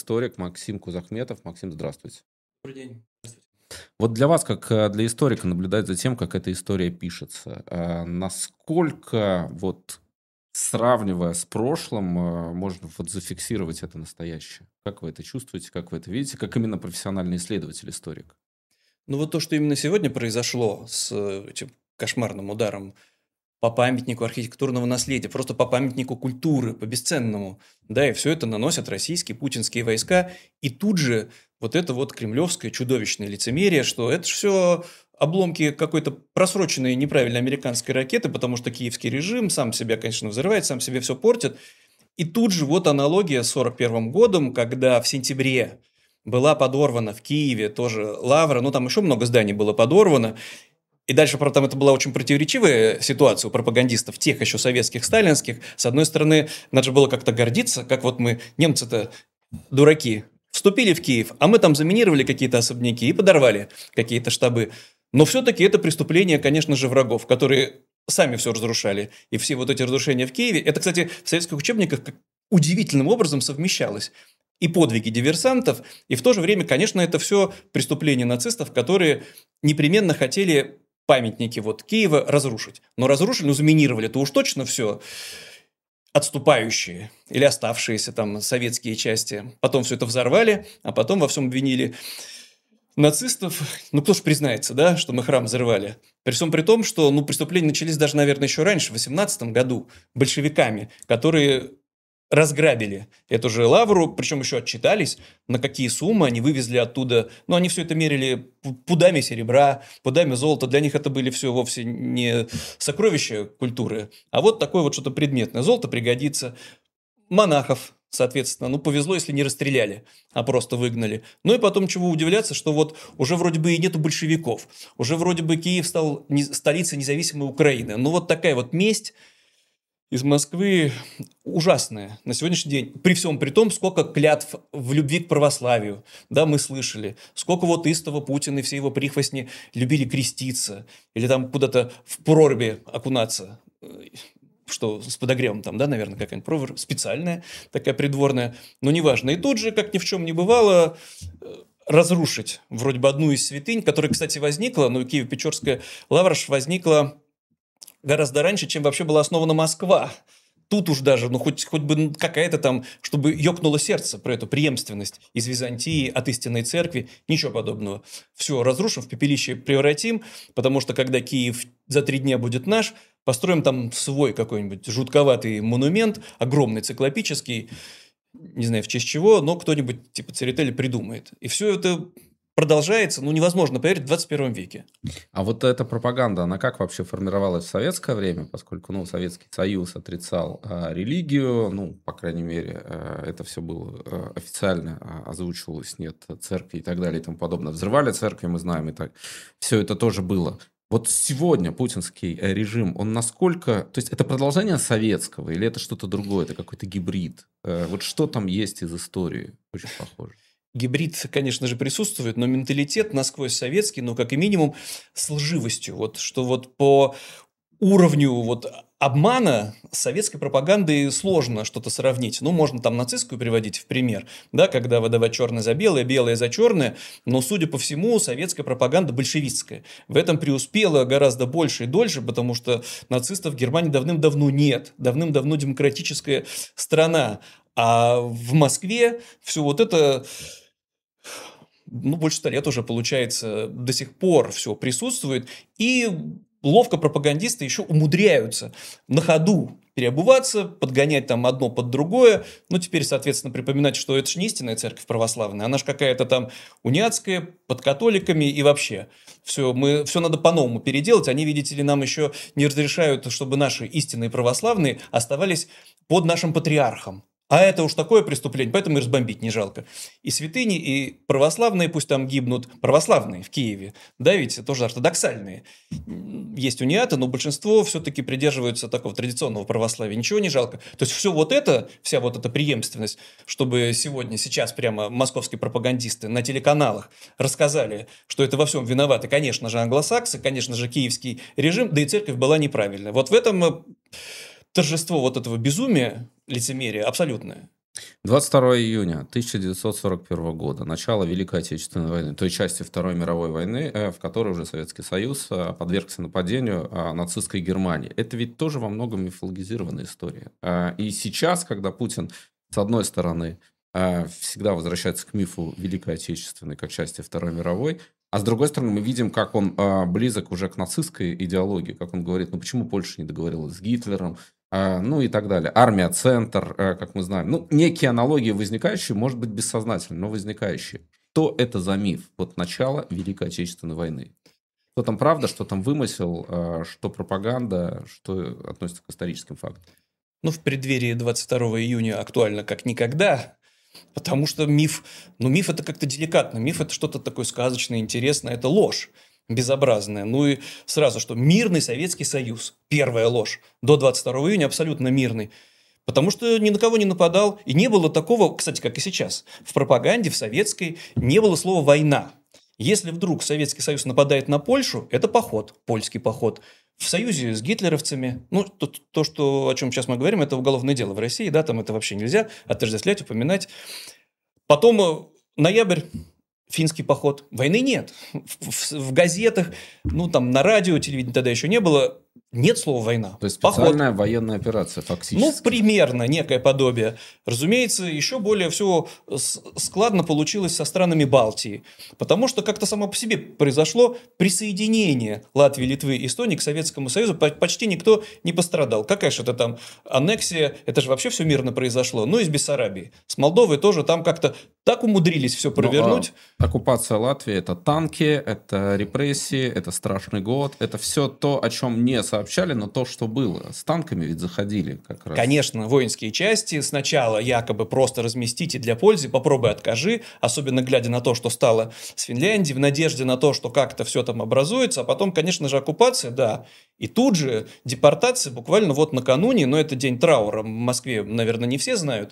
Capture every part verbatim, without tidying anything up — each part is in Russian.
историк Максим Кузахметов. Максим, здравствуйте. Добрый день. Здравствуйте. Вот для вас, как э, для историка, наблюдать за тем, как эта история пишется, э, насколько, вот, сравнивая с прошлым, э, можно вот зафиксировать это настоящее? Как вы это чувствуете, как вы это видите, как именно профессиональный исследователь, историк? Ну вот то, что именно сегодня произошло с э, этим кошмарным ударом по памятнику архитектурного наследия, просто по памятнику культуры, по бесценному, да, и все это наносят российские путинские войска, и тут же вот это вот кремлевское чудовищное лицемерие, что это все обломки какой-то просроченной неправильной американской ракеты, потому что киевский режим сам себя, конечно, взрывает, сам себе все портит. И тут же вот аналогия с сорок первым годом, когда в сентябре была подорвана в Киеве тоже Лавра, ну там еще много зданий было подорвано, и дальше, правда, там это была очень противоречивая ситуация у пропагандистов, тех еще советских, сталинских. С одной стороны, надо же было как-то гордиться, как вот мы, немцы-то дураки, вступили в Киев, а мы там заминировали какие-то особняки и подорвали какие-то штабы. Но все-таки это преступление, конечно же, врагов, которые сами все разрушали. И все вот эти разрушения в Киеве, это, кстати, в советских учебниках удивительным образом совмещалось. И подвиги диверсантов, и в то же время, конечно, это все преступления нацистов, которые непременно хотели памятники вот Киева разрушить. Но разрушили, ну заминировали, то уж точно все отступающие или оставшиеся там советские части. Потом все это взорвали, а потом во всем обвинили нацистов. Ну кто ж признается, да, что мы храм взорвали? При всем при том, что ну, преступления начались даже, наверное, еще раньше, в восемнадцатом году, большевиками, которые разграбили эту же Лавру, причем еще отчитались, на какие суммы они вывезли оттуда. Но они все это мерили пудами серебра, пудами золота. Для них это были все вовсе не сокровища культуры, а вот такое вот что-то предметное. Золото пригодится. Монахов, соответственно, ну повезло, если не расстреляли, а просто выгнали. Ну и потом чего удивляться, что вот уже вроде бы и нету большевиков. Уже вроде бы Киев стал не, столицей независимой Украины. Ну вот такая вот месть из Москвы ужасная на сегодняшний день. При всем при том, сколько клятв в любви к православию, да, мы слышали. Сколько вот истово Путин и все его прихвостни любили креститься. Или там куда-то в проруби окунаться. Что с подогревом там, да, наверное, какая-нибудь проруби специальная, такая придворная. Но неважно. И тут же, как ни в чем не бывало, разрушить вроде бы одну из святынь, которая, кстати, возникла, ну, Киево-Печорская лавра возникла гораздо раньше, чем вообще была основана Москва. Тут уж даже, ну, хоть, хоть бы какая-то там, чтобы ёкнуло сердце про эту преемственность из Византии от истинной церкви. Ничего подобного. Все разрушим, в пепелище превратим, потому что, когда Киев за три дня будет наш, построим там свой какой-нибудь жутковатый монумент, огромный, циклопический, не знаю в честь чего, но кто-нибудь типа Церетели придумает. И все это продолжается, ну, невозможно поверить, в двадцать первом веке. А вот эта пропаганда, она как вообще формировалась в советское время, поскольку, ну, Советский Союз отрицал э, религию, ну, по крайней мере, э, это все было э, официально э, озвучивалось, нет церкви и так далее и тому подобное. Взрывали церкви, мы знаем, и так. Все это тоже было. Вот сегодня путинский э, режим, он насколько... То есть это продолжение советского или это что-то другое, это какой-то гибрид? Э, вот что там есть из истории? Очень похоже. Гибрид, конечно же, присутствует, но менталитет насквозь советский, но как и минимум с лживостью. Вот, что вот по уровню вот обмана с советской пропагандой сложно что-то сравнить. Ну, можно там нацистскую приводить в пример, да, когда выдавать черное за белое, белое за черное, но, судя по всему, советская пропаганда большевистская. В этом преуспела гораздо больше и дольше, потому что нацистов в Германии давным-давно нет. Давным-давно демократическая страна. А в Москве все вот это... ну, больше ста лет уже, получается, до сих пор все присутствует, и ловко пропагандисты еще умудряются на ходу переобуваться, подгонять там одно под другое, ну, теперь, соответственно, припоминать, что это же не истинная церковь православная, она же какая-то там униатская, под католиками и вообще. Все, мы, все надо по-новому переделать, они, видите ли, нам еще не разрешают, чтобы наши истинные православные оставались под нашим патриархом. А это уж такое преступление, поэтому и разбомбить не жалко. И святыни, и православные пусть там гибнут, православные в Киеве, да, ведь тоже ортодоксальные. Есть униаты, но большинство все-таки придерживаются такого традиционного православия. Ничего не жалко. То есть все вот это, вся вот эта преемственность, чтобы сегодня, сейчас прямо московские пропагандисты на телеканалах рассказали, что это во всем виноваты, конечно же, англосаксы, конечно же, киевский режим, да и церковь была неправильная. Вот в этом торжество вот этого безумия, лицемерия абсолютное. двадцать второго июня тысяча девятьсот сорок первого года, начало Великой Отечественной войны, той части Второй мировой войны, э, в которой уже Советский Союз э, подвергся нападению э, нацистской Германии. Это ведь тоже во многом мифологизированная история. Э, И сейчас, когда Путин, с одной стороны, э, всегда возвращается к мифу Великой Отечественной как части Второй мировой, а с другой стороны, мы видим, как он э, близок уже к нацистской идеологии, как он говорит, ну почему Польша не договорилась с Гитлером, а, ну и так далее. Армия, центр, э, как мы знаем. Ну, некие аналогии возникающие, может быть, бессознательно, но возникающие. Что это за миф? Вот начало Великой Отечественной войны. Что там правда, что там вымысел, э, что пропаганда, что относится к историческим фактам? Ну, в преддверии двадцать второго июня актуально как никогда, потому что миф, ну, миф это как-то деликатно, миф это что-то такое сказочное, интересное, это ложь безобразная. Ну и сразу, что мирный Советский Союз, первая ложь, до двадцать второго июня абсолютно мирный. Потому что ни на кого не нападал, и не было такого, кстати, как и сейчас, в пропаганде, в советской, не было слова «война». Если вдруг Советский Союз нападает на Польшу, это поход, польский поход. В союзе с гитлеровцами, ну, то, то, что, о чем сейчас мы говорим, это уголовное дело в России, да, там это вообще нельзя отождествлять, упоминать. Потом э, ноябрь, финский поход. Войны нет. В, в- в газетах, ну, там, на радио, телевидении тогда еще не было, нет слова «война». То есть Поход. специальная военная операция, Ну, фактически. примерно некое подобие. Разумеется, еще более все складно получилось со странами Балтии, потому что как-то само по себе произошло присоединение Латвии, Литвы и Эстонии к Советскому Союзу. По- Почти никто не пострадал. Какая же это там аннексия? Это же вообще все мирно произошло. Ну, и с Бессарабией. С Молдовой тоже там как-то так умудрились все Ну, провернуть. а оккупация Латвии — это танки, это репрессии, это страшный год, это все то, о чем не сообщали, но то, что было. С танками ведь заходили как раз. Конечно, воинские части сначала якобы просто разместите для пользы, попробуй откажи, особенно глядя на то, что стало с Финляндией, в надежде на то, что как-то все там образуется, а потом, конечно же, оккупация, да. И тут же депортация буквально вот накануне, но это день траура, в Москве, наверное, не все знают,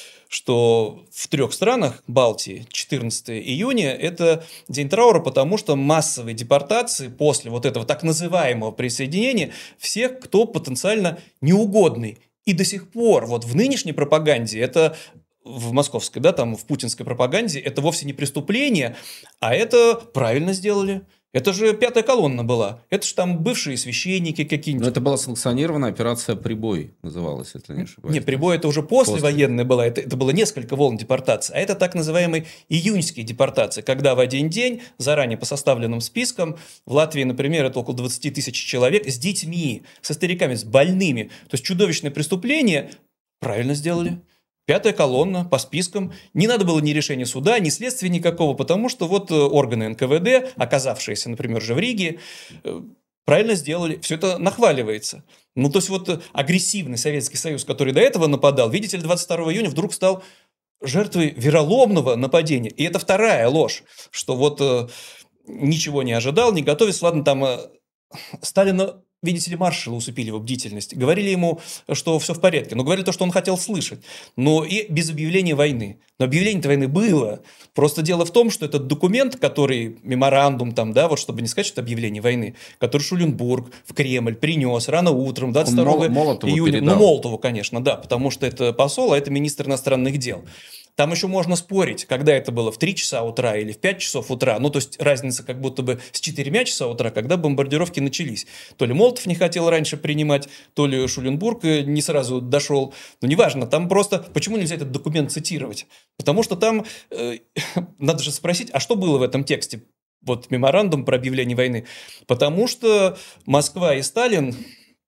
что в трех странах Балтии четырнадцатого июня это день траура, потому что массовые депортации после вот этого так называемого присоединения всех, кто потенциально неугодный. И до сих пор вот в нынешней пропаганде это в московской, да, там в путинской пропаганде это вовсе не преступление, а это правильно сделали. Это же пятая колонна была. Это же там бывшие священники Но какие-нибудь. это была санкционированная операция «Прибой», называлась, если не ошибаюсь. Не, прибой это уже послевоенная была, это, это было несколько волн депортации, а это так называемые июньские депортации, когда в один день, заранее по составленным спискам, в Латвии, например, это около двадцать тысяч человек с детьми, со стариками, с больными, то есть чудовищное преступление, правильно сделали. Пятая колонна по спискам. Не надо было ни решения суда, ни следствия никакого, потому что вот э, органы эн ка вэ дэ, оказавшиеся, например, же в Риге, э, правильно сделали. Все это нахваливается. Ну, то есть вот э, агрессивный Советский Союз, который до этого нападал, видите ли, двадцать второго июня вдруг стал жертвой вероломного нападения. И это вторая ложь, что вот э, ничего не ожидал, не готовился. Ладно, там э, Сталина, видите ли, маршала усыпили его бдительность. Говорили ему, что все в порядке. Но говорили то, что он хотел слышать. Но и без объявления войны. Но объявление войны было. Просто дело в том, что этот документ, который, меморандум там, да, вот чтобы не сказать, что это объявление войны, который Шуленбург в Кремль принес рано утром, двадцать второго июня. Ну, Молотову, конечно, да, потому что это посол, а это министр иностранных дел. Там еще можно спорить, когда это было, в три часа утра или в пять часов утра. Ну, то есть разница как будто бы с четырьмя часа утра, когда бомбардировки начались. То ли Молотов не хотел раньше принимать, то ли Шуленбург не сразу дошел. Но неважно, там просто... Почему нельзя этот документ цитировать? Потому что там... Э, надо же спросить, а что было в этом тексте? Вот меморандум про объявление войны. Потому что Москва и Сталин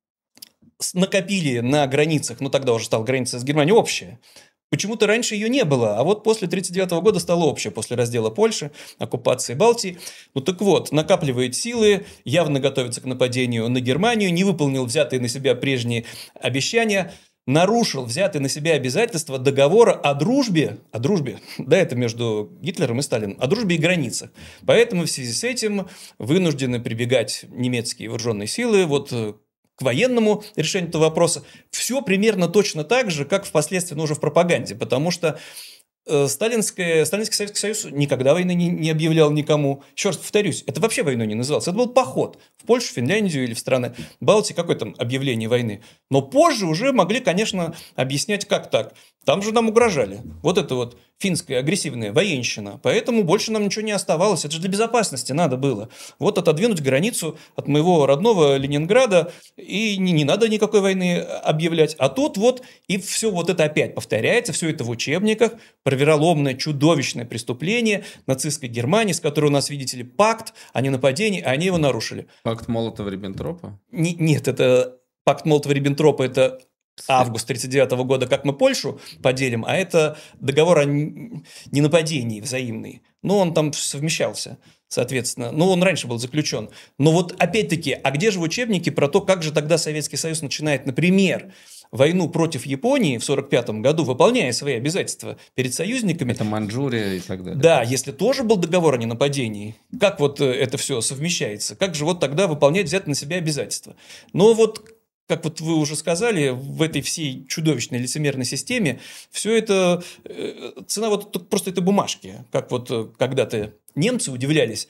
накопили на границах, ну, тогда уже стала граница с Германией общая. Почему-то раньше ее не было, а вот после тысяча девятьсот тридцать девятого года стало общее, после раздела Польши, оккупации Балтии. Ну так вот, накапливает силы, явно готовится к нападению на Германию, не выполнил взятые на себя прежние обещания, нарушил взятые на себя обязательства договора о дружбе, о дружбе, да, это между Гитлером и Сталином, о дружбе и границах. Поэтому в связи с этим вынуждены прибегать немецкие вооруженные силы, вот к военному решению этого вопроса. Все примерно точно так же, как впоследствии, ну, уже в пропаганде, потому что Сталинское, Сталинский Советский Союз никогда войны не, не объявлял никому. Еще раз повторюсь, это вообще войной не называлось. Это был поход в Польшу, Финляндию или в страны Балтии, какое там объявление войны. Но позже уже могли, конечно, объяснять, как так. Там же нам угрожали. Вот это вот финская агрессивная военщина. Поэтому больше нам ничего не оставалось. Это же для безопасности надо было. Вот отодвинуть границу от моего родного Ленинграда, и не, не надо никакой войны объявлять. А тут вот и все вот это опять повторяется, все это в учебниках, про вероломное, чудовищное преступление нацистской Германии, с которой у нас, видите ли, пакт о ненападении, а они его нарушили. Пакт Молотова-Риббентропа? Не, нет, это пакт Молотова-Риббентропа, это август тридцать девятого года, как мы Польшу поделим, а это договор о ненападении взаимный. Ну, он там совмещался, соответственно. Ну, он раньше был заключен. Но вот опять-таки, а где же в учебнике про то, как же тогда Советский Союз начинает, например, войну против Японии в сорок пятом году, выполняя свои обязательства перед союзниками? Это Маньчжурия и так далее. Да, если тоже был договор о ненападении, как вот это все совмещается? Как же вот тогда выполнять взятые на себя обязательства? Но вот, как вот вы уже сказали, в этой всей чудовищной лицемерной системе все это, цена вот просто этой бумажки. Как вот когда-то немцы удивлялись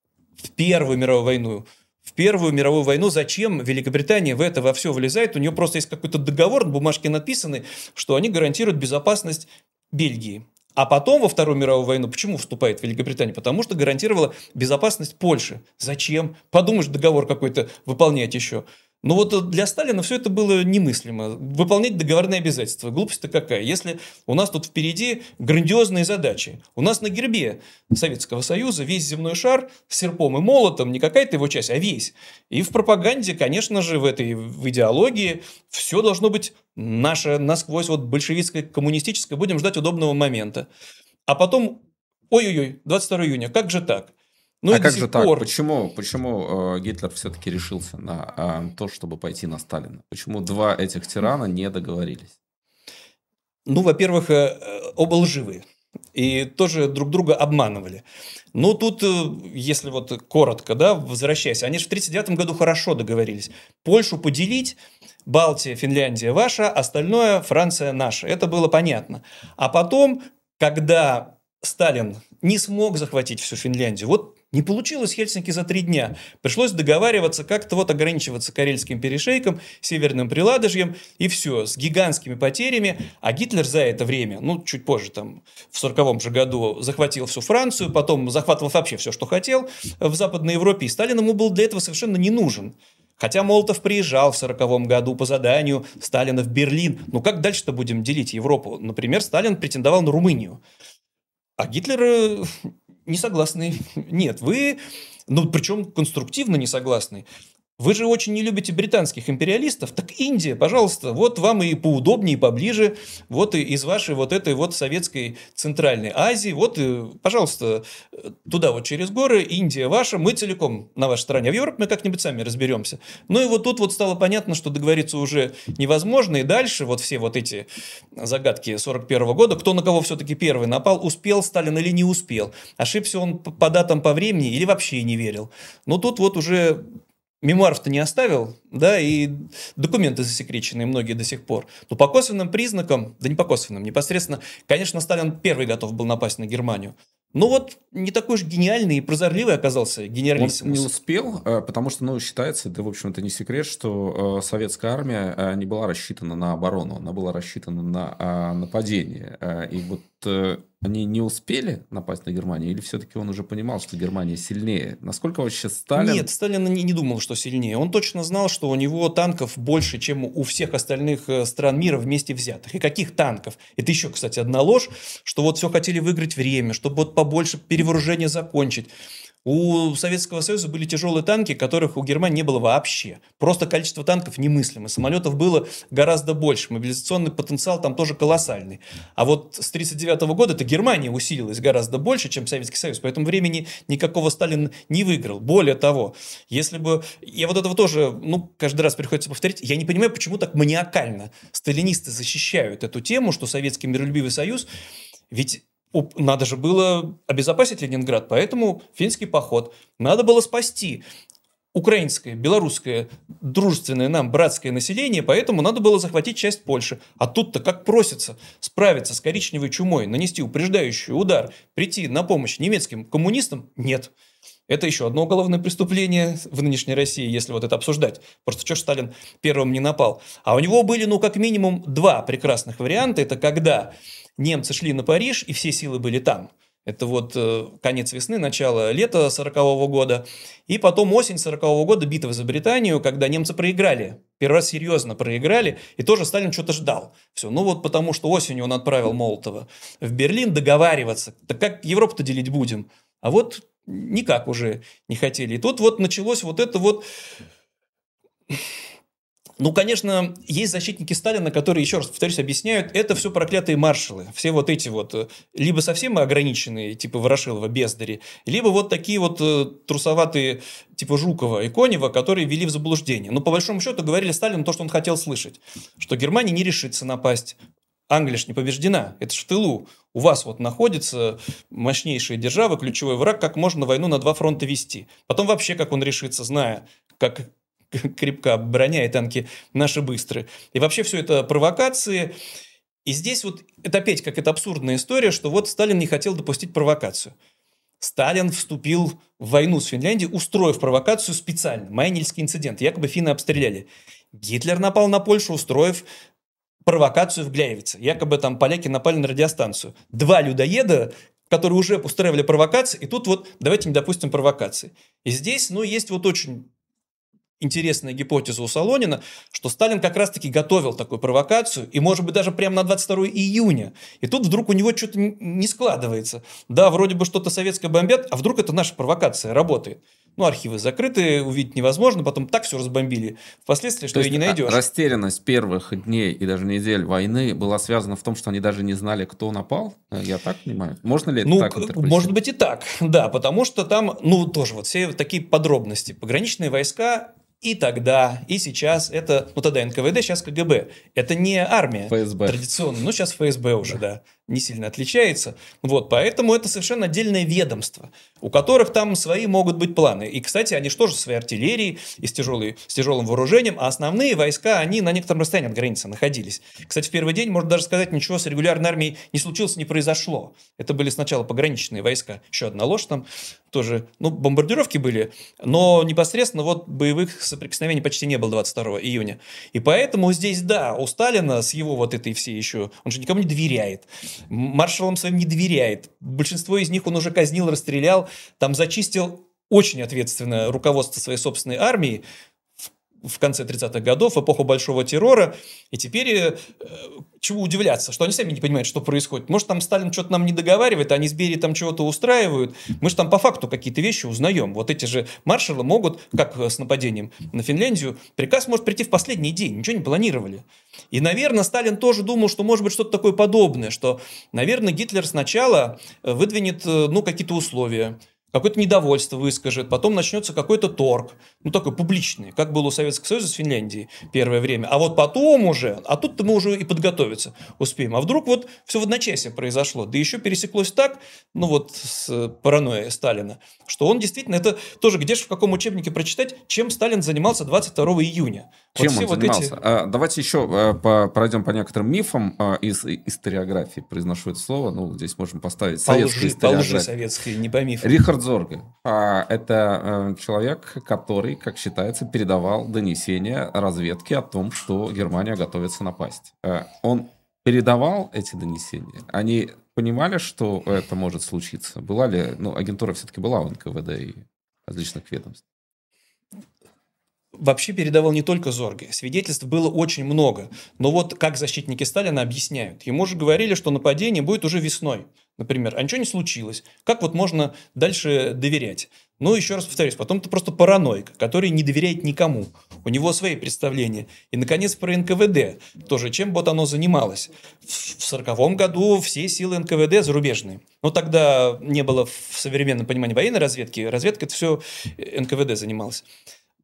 в Первую мировую войну, в Первую мировую войну, зачем Великобритания в это во все влезает? У нее просто есть какой-то договор, на бумажке написанный, что они гарантируют безопасность Бельгии. А потом во Вторую мировую войну почему вступает Великобритания? Потому что гарантировала безопасность Польши. Зачем? Подумаешь, договор какой-то выполнять еще. Но вот для Сталина все это было немыслимо. Выполнять договорные обязательства. Глупость-то какая? Если у нас тут впереди грандиозные задачи. У нас на гербе Советского Союза весь земной шар с серпом и молотом, не какая-то его часть, а весь. И в пропаганде, конечно же, в этой в идеологии все должно быть наше, насквозь вот большевистское, коммунистическое. Будем ждать удобного момента. А потом, ой-ой-ой, двадцать второго июня, как же так? Ну а и как до же сих так? пор... Почему, почему э, Гитлер все-таки решился на э, то, чтобы пойти на Сталина? Почему два этих тирана не договорились? Ну, во-первых, э, оба лживые. И тоже друг друга обманывали. Но тут, э, если вот коротко, да, возвращаясь, они же в тридцать девятом году хорошо договорились. Польшу поделить, Балтия, Финляндия ваша, остальное Франция наша. Это было понятно. А потом, когда Сталин не смог захватить всю Финляндию, вот не получилось Хельсинки за три дня. Пришлось договариваться, как-то вот ограничиваться Карельским перешейком, Северным Приладожьем, и все, с гигантскими потерями. А Гитлер за это время, ну, чуть позже, там, в сороковом же году, захватил всю Францию, потом захватывал вообще все, что хотел в Западной Европе, и Сталин ему был для этого совершенно не нужен. Хотя Молотов приезжал в сороковом году по заданию Сталина в Берлин. Ну, как дальше-то будем делить Европу? Например, Сталин претендовал на Румынию. А Гитлер не согласный. Нет, вы, ну, причем конструктивно не согласны. Вы же очень не любите британских империалистов. Так Индия, пожалуйста, вот вам и поудобнее, и поближе. Вот и из вашей вот этой вот советской Центральной Азии. Вот, и, пожалуйста, туда вот через горы, Индия ваша, мы целиком на вашей стороне. А в Европе мы как-нибудь сами разберемся. Ну и вот тут вот стало понятно, что договориться уже невозможно. И дальше вот все вот эти загадки сорок первого года, кто на кого все-таки первый напал, успел Сталин или не успел. Ошибся он по датам, по времени или вообще не верил. Но тут вот уже... Мемуаров-то не оставил, да, и документы засекреченные многие до сих пор. Но по косвенным признакам, да не по косвенным, непосредственно, конечно, Сталин первый готов был напасть на Германию. Но вот не такой уж гениальный и прозорливый оказался генералиссимус. Он не успел, потому что, ну, считается, да, в общем, это не секрет, что советская армия не была рассчитана на оборону, она была рассчитана на нападение. И вот они не успели напасть на Германию, или все-таки он уже понимал, что Германия сильнее? Насколько вообще Сталин... Нет, Сталин не, не думал, что сильнее. Он точно знал, что у него танков больше, чем у всех остальных стран мира вместе взятых. И каких танков? Это еще, кстати, одна ложь, что вот все хотели выиграть время, чтобы вот побольше перевооружения закончить. У Советского Союза были тяжелые танки, которых у Германии не было вообще. Просто количество танков немыслимо. Самолетов было гораздо больше. Мобилизационный потенциал там тоже колоссальный. А вот с тридцать девятого года это Германия усилилась гораздо больше, чем Советский Союз. Поэтому времени никакого Сталин не выиграл. Более того, если бы... Я вот этого тоже, ну, каждый раз приходится повторить. Я не понимаю, почему так маниакально сталинисты защищают эту тему, что Советский миролюбивый Союз... Ведь... Надо же было обезопасить Ленинград, поэтому финский поход. Надо было спасти украинское, белорусское, дружественное нам братское население, поэтому надо было захватить часть Польши. А тут-то как просится справиться с коричневой чумой, нанести упреждающий удар, прийти на помощь немецким коммунистам? Нет. Это еще одно уголовное преступление в нынешней России, если вот это обсуждать. Просто что ж Сталин первым не напал? А у него были, ну, как минимум, два прекрасных варианта. Это когда немцы шли на Париж, и все силы были там. Это вот э, конец весны, начало лета сорокового года. И потом осень сорокового года, битва за Британию, когда немцы проиграли. Первый раз серьезно проиграли. И тоже Сталин что-то ждал. Все. Ну вот потому что осенью он отправил Молотова в Берлин договариваться. Так как Европу-то делить будем? А вот никак уже не хотели. И тут вот началось вот это вот... Ну, конечно, есть защитники Сталина, которые, еще раз повторюсь, объясняют, это все проклятые маршалы. Все вот эти вот, либо совсем ограниченные, типа Ворошилова, Бездари, либо вот такие вот трусоватые, типа Жукова и Конева, которые ввели в заблуждение. Но по большому счету говорили Сталину то, что он хотел слышать. Что Германия не решится напасть. Англия ж не побеждена, это ж в тылу. У вас вот находится мощнейшая держава, ключевой враг, как можно войну на два фронта вести. Потом вообще, как он решится, зная, как... крепка броня и танки наши быстрые. И вообще все это провокации. И здесь вот это опять какая-то абсурдная история, что вот Сталин не хотел допустить провокацию. Сталин вступил в войну с Финляндией, устроив провокацию специально. Майнельский инцидент. Якобы финны обстреляли. Гитлер напал на Польшу, устроив провокацию в Гляевице. Якобы там поляки напали на радиостанцию. Два людоеда, которые уже устраивали провокации, и тут вот давайте не допустим провокации. И здесь, ну, есть вот очень... интересная гипотеза у Солонина, что Сталин как раз-таки готовил такую провокацию, и, может быть, даже прямо на двадцать второе июня. И тут вдруг у него что-то не складывается. Да, вроде бы что-то советское бомбят, а вдруг это наша провокация работает. Ну, архивы закрыты, увидеть невозможно, потом так все разбомбили впоследствии, что и не найдешь. Растерянность первых дней и даже недель войны была связана в том, что они даже не знали, кто напал? Я так понимаю? Можно ли это ну, так интерпретировать? Может быть и так, да, потому что там, ну, тоже вот все такие подробности. Пограничные войска... И тогда, и сейчас это, ну тогда эн ка вэ дэ, сейчас ка гэ бэ. Это не армия эф эс бэ традиционная, ну сейчас эф эс бэ уже, да. да, не сильно отличается. Вот, поэтому это совершенно отдельное ведомство, у которых там свои могут быть планы. И, кстати, они же тоже своей артиллерией и с, тяжелой, с тяжелым вооружением, а основные войска, они на некотором расстоянии от границы находились. Кстати, в первый день, можно даже сказать, ничего с регулярной армией не случилось, не произошло. Это были сначала пограничные войска. Еще одна ложь там тоже, ну, бомбардировки были, но непосредственно вот боевых соприкосновений почти не было двадцать второго июня. И поэтому здесь, да, у Сталина с его вот этой всей еще, он же никому не доверяет, маршалам своим не доверяет. Большинство из них он уже казнил, расстрелял, там зачистил очень ответственно руководство своей собственной армии в конце тридцатых годов, в эпоху Большого террора. И теперь э, чего удивляться, что они сами не понимают, что происходит. Может, там Сталин что-то нам не договаривает, а они с Берией там чего-то устраивают. Мы же там по факту какие-то вещи узнаем. Вот эти же маршалы могут, как с нападением на Финляндию, приказ может прийти в последний день, ничего не планировали. И, наверное, Сталин тоже думал, что может быть что-то такое подобное, что, наверное, Гитлер сначала выдвинет, ну, какие-то условия, какое-то недовольство выскажет, потом начнется какой-то торг, ну, такой публичный, как было у Советского Союза с Финляндией первое время. А вот потом уже, а тут-то мы уже и подготовиться успеем. А вдруг вот все в одночасье произошло, да еще пересеклось так, ну, вот с паранойей Сталина, что он действительно, это тоже где же в каком учебнике прочитать, чем Сталин занимался двадцать второго июня. Чем вот он вот занимался? Эти... А, давайте еще а, по, пройдем по некоторым мифам а, из историографии. Произношу это слово, ну, здесь можем поставить по советская лжи, историография. по лжи советской, не по мифам. Рихард Зорге. А, это а, человек, который, как считается, передавал донесения разведки о том, что Германия готовится напасть. А, он передавал эти донесения? Они понимали, что это может случиться? Была ли... Ну, агентура все-таки была у эн ка вэ дэ и различных ведомств. Вообще передавал не только Зорге. Свидетельств было очень много. Но вот как защитники Сталина объясняют. Ему же говорили, что нападение будет уже весной. Например, а ничего не случилось. Как вот можно дальше доверять? Ну, еще раз повторюсь, потом это просто параноик, который не доверяет никому. У него свои представления. И, наконец, про эн ка вэ дэ. Тоже чем вот оно занималось. В сороковом году все силы эн ка вэ дэ зарубежные. Но тогда не было в современном понимании военной разведки. Разведка – это все эн ка вэ дэ занималась.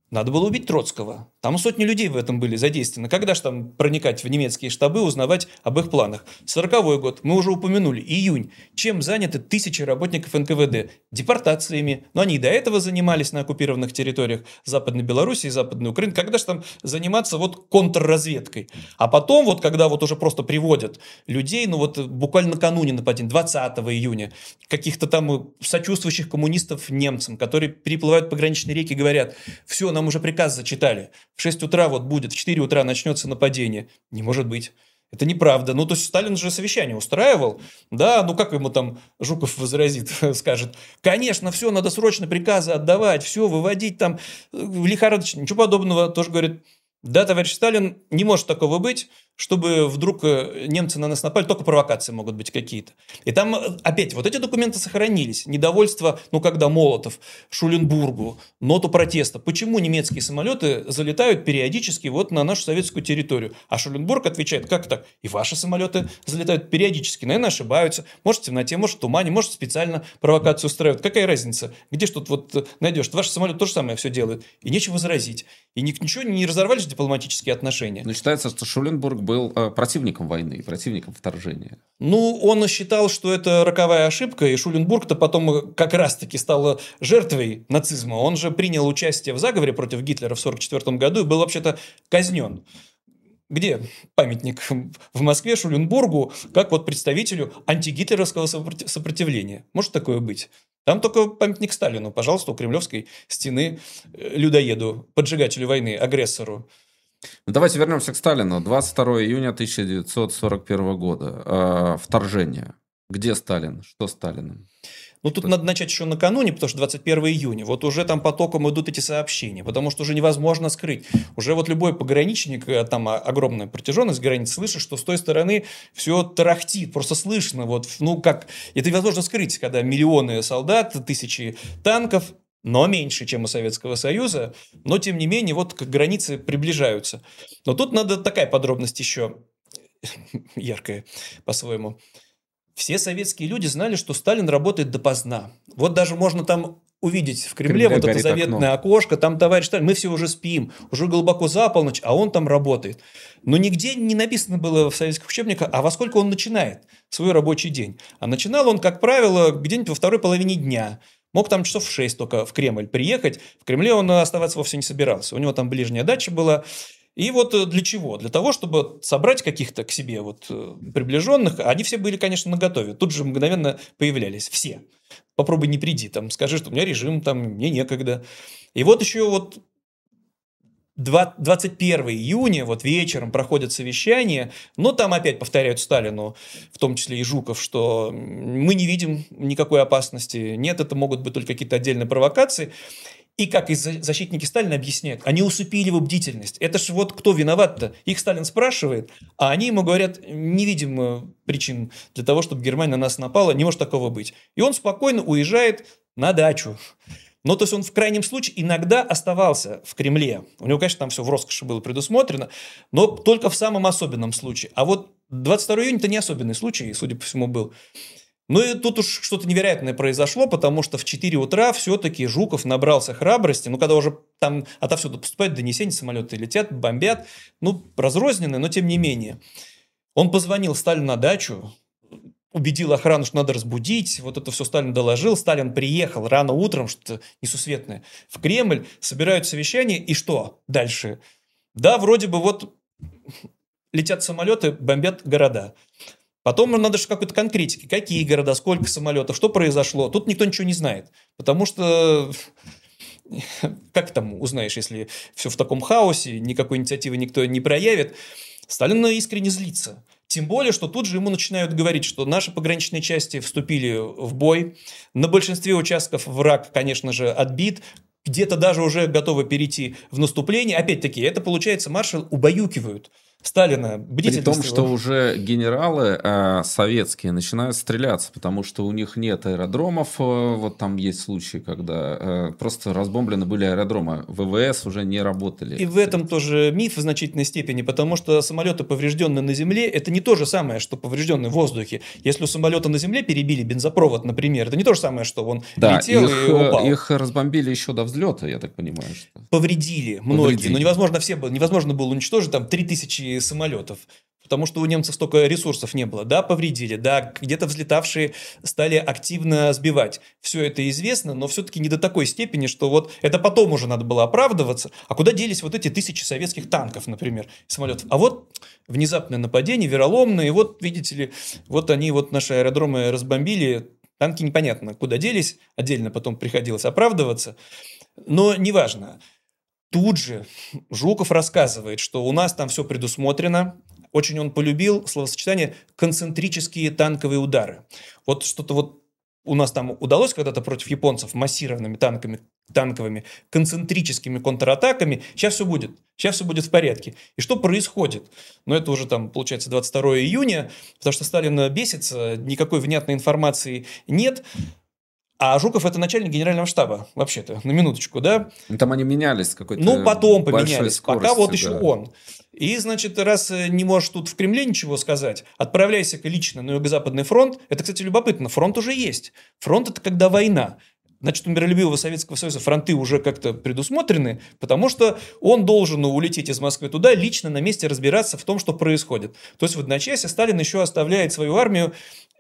Надо было убить Троцкого. Там сотни людей в этом были задействованы. Когда же там проникать в немецкие штабы, узнавать об их планах? сороковой год, мы уже упомянули, июнь. Чем заняты тысячи работников эн ка вэ дэ? Депортациями. Но они и до этого занимались на оккупированных территориях Западной Белоруссии, Западной Украины. Когда же там заниматься вот контрразведкой? А потом, вот когда вот уже просто приводят людей, ну вот буквально накануне нападения, двадцатого июня, каких-то там сочувствующих коммунистов немцам, которые переплывают пограничные реки, говорят: все, нам уже приказ зачитали. В шесть утра вот будет, в четыре утра начнется нападение. Не может быть. Это неправда. Ну, то есть Сталин же совещание устраивал. Да, ну как ему там Жуков возразит, скажет: конечно, все, надо срочно приказы отдавать, все, выводить там лихорадочно. Ничего подобного. Тоже говорит: да, товарищ Сталин, не может такого быть, чтобы вдруг немцы на нас напали, только провокации могут быть какие-то. И там опять вот эти документы сохранились. Недовольство, ну когда Молотов Шуленбургу, ноту протеста. Почему немецкие самолеты залетают периодически вот на нашу советскую территорию? А Шуленбург отвечает: как так? И ваши самолеты залетают периодически. Наверное, ошибаются. Может, в темноте, может, в тумане, может, специально провокацию устраивают. Какая разница? Где ж тут вот найдешь? Ваш самолет то же самое все делает. И нечего возразить. И ничего не разорвались дипломатические отношения. Но считается, что Шуленбург был э, противником войны, противником вторжения. Ну, он считал, что это роковая ошибка, и Шуленбург-то потом как раз-таки стал жертвой нацизма. Он же принял участие в заговоре против Гитлера в сорок четвёртом году и был вообще-то казнен. Где памятник в Москве Шуленбургу, как вот представителю антигитлеровского сопротивления? Может такое быть? Там только памятник Сталину, пожалуйста, у Кремлевской стены людоеду, поджигателю войны, агрессору. Ну, давайте вернемся к Сталину. двадцать второго июня тысяча девятьсот сорок первого года. Э, вторжение. Где Сталин? Что с Сталиным? Ну, тут надо начать еще накануне, потому что двадцать первого июня. Вот уже там потоком идут эти сообщения, потому что уже невозможно скрыть. Уже вот любой пограничник, там огромная протяженность границ, слышит, что с той стороны все тарахтит, просто слышно. Вот, ну, как... Это невозможно скрыть, когда миллионы солдат, тысячи танков, но меньше, чем у Советского Союза, но, тем не менее, вот к границе приближаются. Но тут надо такая подробность еще яркая по-своему. Все советские люди знали, что Сталин работает допоздна. Вот даже можно там увидеть в Кремле, Кремле вот это заветное окно. окошко, там товарищ Сталин, мы все уже спим, уже глубоко за полночь, а он там работает. Но нигде не написано было в советских учебниках, а во сколько он начинает свой рабочий день. А начинал он, как правило, где-нибудь во второй половине дня. Мог там часов в шесть только в Кремль приехать. В Кремле он оставаться вовсе не собирался. У него там ближняя дача была. И вот для чего? Для того, чтобы собрать каких-то к себе вот приближенных. Они все были, конечно, наготове. Тут же мгновенно появлялись все. Попробуй не приди, там, скажи, что у меня режим, там, мне некогда. И вот еще вот двадцать первого июня, вот вечером проходят совещания, но там опять повторяют Сталину, в том числе и Жуков, что мы не видим никакой опасности, нет, это могут быть только какие-то отдельные провокации. И как и защитники Сталина объясняют, они усыпили его бдительность. Это ж вот кто виноват-то? Их Сталин спрашивает, а они ему говорят: не видим причин для того, чтобы Германия на нас напала, не может такого быть. И он спокойно уезжает на дачу. Но то есть он в крайнем случае иногда оставался в Кремле. У него, конечно, там все в роскоши было предусмотрено, но только в самом особенном случае. А вот двадцать второго июня это не особенный случай, судя по всему, был. Ну и тут уж что-то невероятное произошло, потому что в четыре утра все-таки Жуков набрался храбрости, ну когда уже там отовсюду поступают донесения, самолеты летят, бомбят, ну разрозненные, но тем не менее. Он позвонил Сталину на дачу, убедил охрану, что надо разбудить, вот это все Сталин доложил, Сталин приехал рано утром, что-то несусветное, в Кремль, собирают совещание, и что дальше? Да, вроде бы вот летят самолеты, бомбят города. Потом надо же какой-то конкретики. Какие города, сколько самолетов, что произошло. Тут никто ничего не знает. Потому что как там узнаешь, если все в таком хаосе, никакой инициативы никто не проявит. Сталин искренне злится. Тем более, что тут же ему начинают говорить, что наши пограничные части вступили в бой. На большинстве участков враг, конечно же, отбит. Где-то даже уже готовы перейти в наступление. Опять-таки, это, получается, маршал убаюкивают. Сталина При бдительность том, его. что уже генералы э, советские начинают стреляться, потому что у них нет аэродромов. э, Вот там есть случаи, когда э, просто разбомблены были аэродромы. ВВС уже не работали. И в этом тоже миф в значительной степени, потому что самолеты, поврежденные на земле, это не то же самое, что поврежденные в воздухе. Если у самолета на земле перебили бензопровод, например, это не то же самое, что он Да, летел их, и э, упал. их разбомбили еще до взлета, я так понимаю. Что... Повредили многие, Повредили. но невозможно, все, было- невозможно было уничтожить там три тысячи самолетов. Потому что у немцев столько ресурсов не было. Да, повредили, да, где-то взлетавшие стали активно сбивать. Все это известно, но все-таки не до такой степени, что вот это потом уже надо было оправдываться. А куда делись вот эти тысячи советских танков, например, самолетов? А вот внезапное нападение, вероломное, и вот, видите ли, вот они вот наши аэродромы разбомбили, танки непонятно куда делись, отдельно потом приходилось оправдываться, но неважно. Тут же Жуков рассказывает, что у нас там все предусмотрено. Очень он полюбил словосочетание «концентрические танковые удары». Вот что-то вот у нас там удалось когда-то против японцев массированными танками, танковыми, концентрическими контратаками. Сейчас все будет. Сейчас все будет в порядке. И что происходит? Ну, это уже там, получается, двадцать второго июня, потому что Сталин бесится, никакой внятной информации нет. А Жуков – это начальник генерального штаба, вообще-то, на минуточку, да? Ну, там они менялись с какой-то Ну, потом большой поменялись, скоростью, пока вот еще да. он. И, значит, раз не можешь тут в Кремле ничего сказать, отправляйся-ка лично на Юго-Западный фронт. Это, кстати, любопытно, фронт уже есть. Фронт – это когда война. Значит, у миролюбивого Советского Союза фронты уже как-то предусмотрены, потому что он должен улететь из Москвы туда, лично на месте разбираться в том, что происходит. То есть в одночасье Сталин еще оставляет свою армию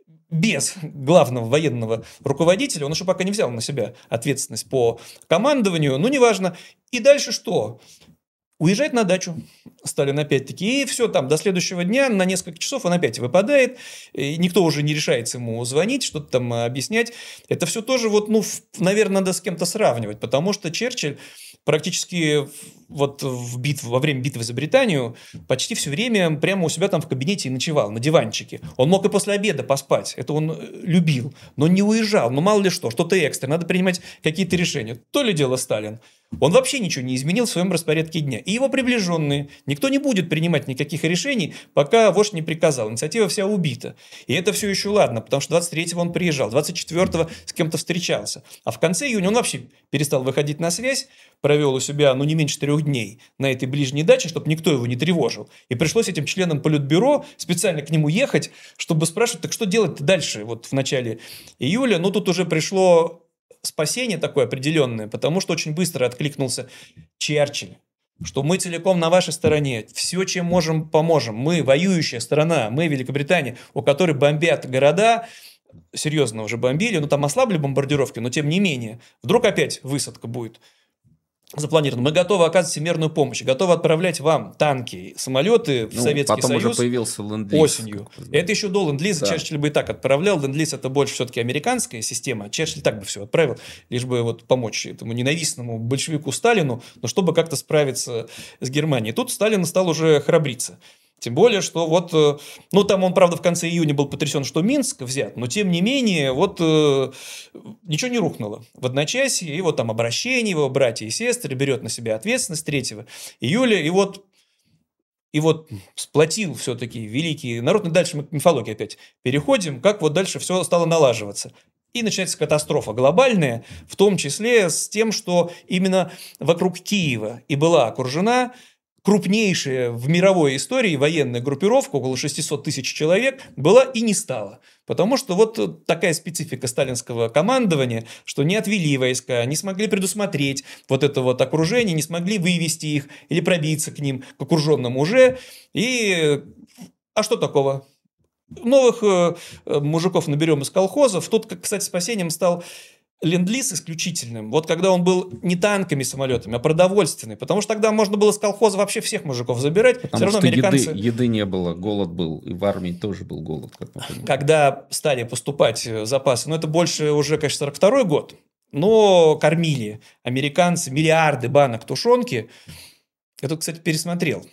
без главного военного руководителя, он еще пока не взял на себя ответственность по командованию, ну, неважно. И дальше что? Уезжает на дачу Сталин опять-таки, и все, там до следующего дня на несколько часов он опять выпадает, и никто уже не решается ему звонить, что-то там объяснять. Это все тоже, вот, ну, наверное, надо с кем-то сравнивать, потому что Черчилль практически вот в битв, во время битвы за Британию почти все время прямо у себя там в кабинете и ночевал, на диванчике. Он мог и после обеда поспать, это он любил, но не уезжал, ну мало ли что, что-то экстра, надо принимать какие-то решения. То ли дело Сталин. Он вообще ничего не изменил в своем распорядке дня. И его приближенные. Никто не будет принимать никаких решений, пока вождь не приказал. Инициатива вся убита. И это все еще ладно, потому что двадцать третьего он приезжал, двадцать четвёртого с кем-то встречался. А в конце июня он вообще перестал выходить на связь, провел у себя, ну, не меньше трех дней на этой ближней даче, чтобы никто его не тревожил. И пришлось этим членам Политбюро специально к нему ехать, чтобы спрашивать, так что делать дальше, вот в начале июля. Ну, тут уже пришло спасение такое определенное, потому что очень быстро откликнулся Черчилль, что мы целиком на вашей стороне, все, чем можем, поможем. Мы воюющая сторона, мы Великобритания, у которой бомбят города, серьезно уже бомбили, ну там ослабли бомбардировки, но тем не менее, вдруг опять высадка будет запланировано. Мы готовы оказывать всемирную помощь, готовы отправлять вам танки, самолеты в Ну, Советский потом Союз уже появился ленд-лиз, осенью. как вы знаете. Это еще до ленд-лиза. Да. Черчилль бы и так отправлял. Ленд-лиз – это больше все-таки американская система. Черчилль так бы все отправил, лишь бы вот помочь этому ненавистному большевику Сталину, но чтобы как-то справиться с Германией. Тут Сталин стал уже храбриться. Тем более, что вот, э, ну, там он, правда, в конце июня был потрясен, что Минск взят, но, тем не менее, вот э, ничего не рухнуло в одночасье, и вот там обращение его, братья и сестры, берет на себя ответственность третьего июля, и вот, и вот сплотил все-таки великий народ, и дальше мы к мифологии опять переходим, как вот дальше все стало налаживаться. И начинается катастрофа глобальная, в том числе с тем, что именно вокруг Киева и была окружена крупнейшая в мировой истории военная группировка, около шестьсот тысяч человек, была и не стала. Потому что вот такая специфика сталинского командования, что не отвели войска, не смогли предусмотреть вот это вот окружение, не смогли вывести их или пробиться к ним, к окруженным уже. И... А что такого? Новых э, мужиков наберем из колхозов. Тут, кстати, спасением стал ленд-лиз исключительным, вот когда он был не танками, самолетами, а продовольственный, потому что тогда можно было с колхоза вообще всех мужиков забирать, Потому все равно что американцы... еды, еды не было, голод был, и в армии тоже был голод, как мы понимаем. Когда стали поступать запасы, ну это больше уже, конечно, сорок второй год, но кормили американцы миллиарды банок тушенки. Я тут, кстати, пересмотрел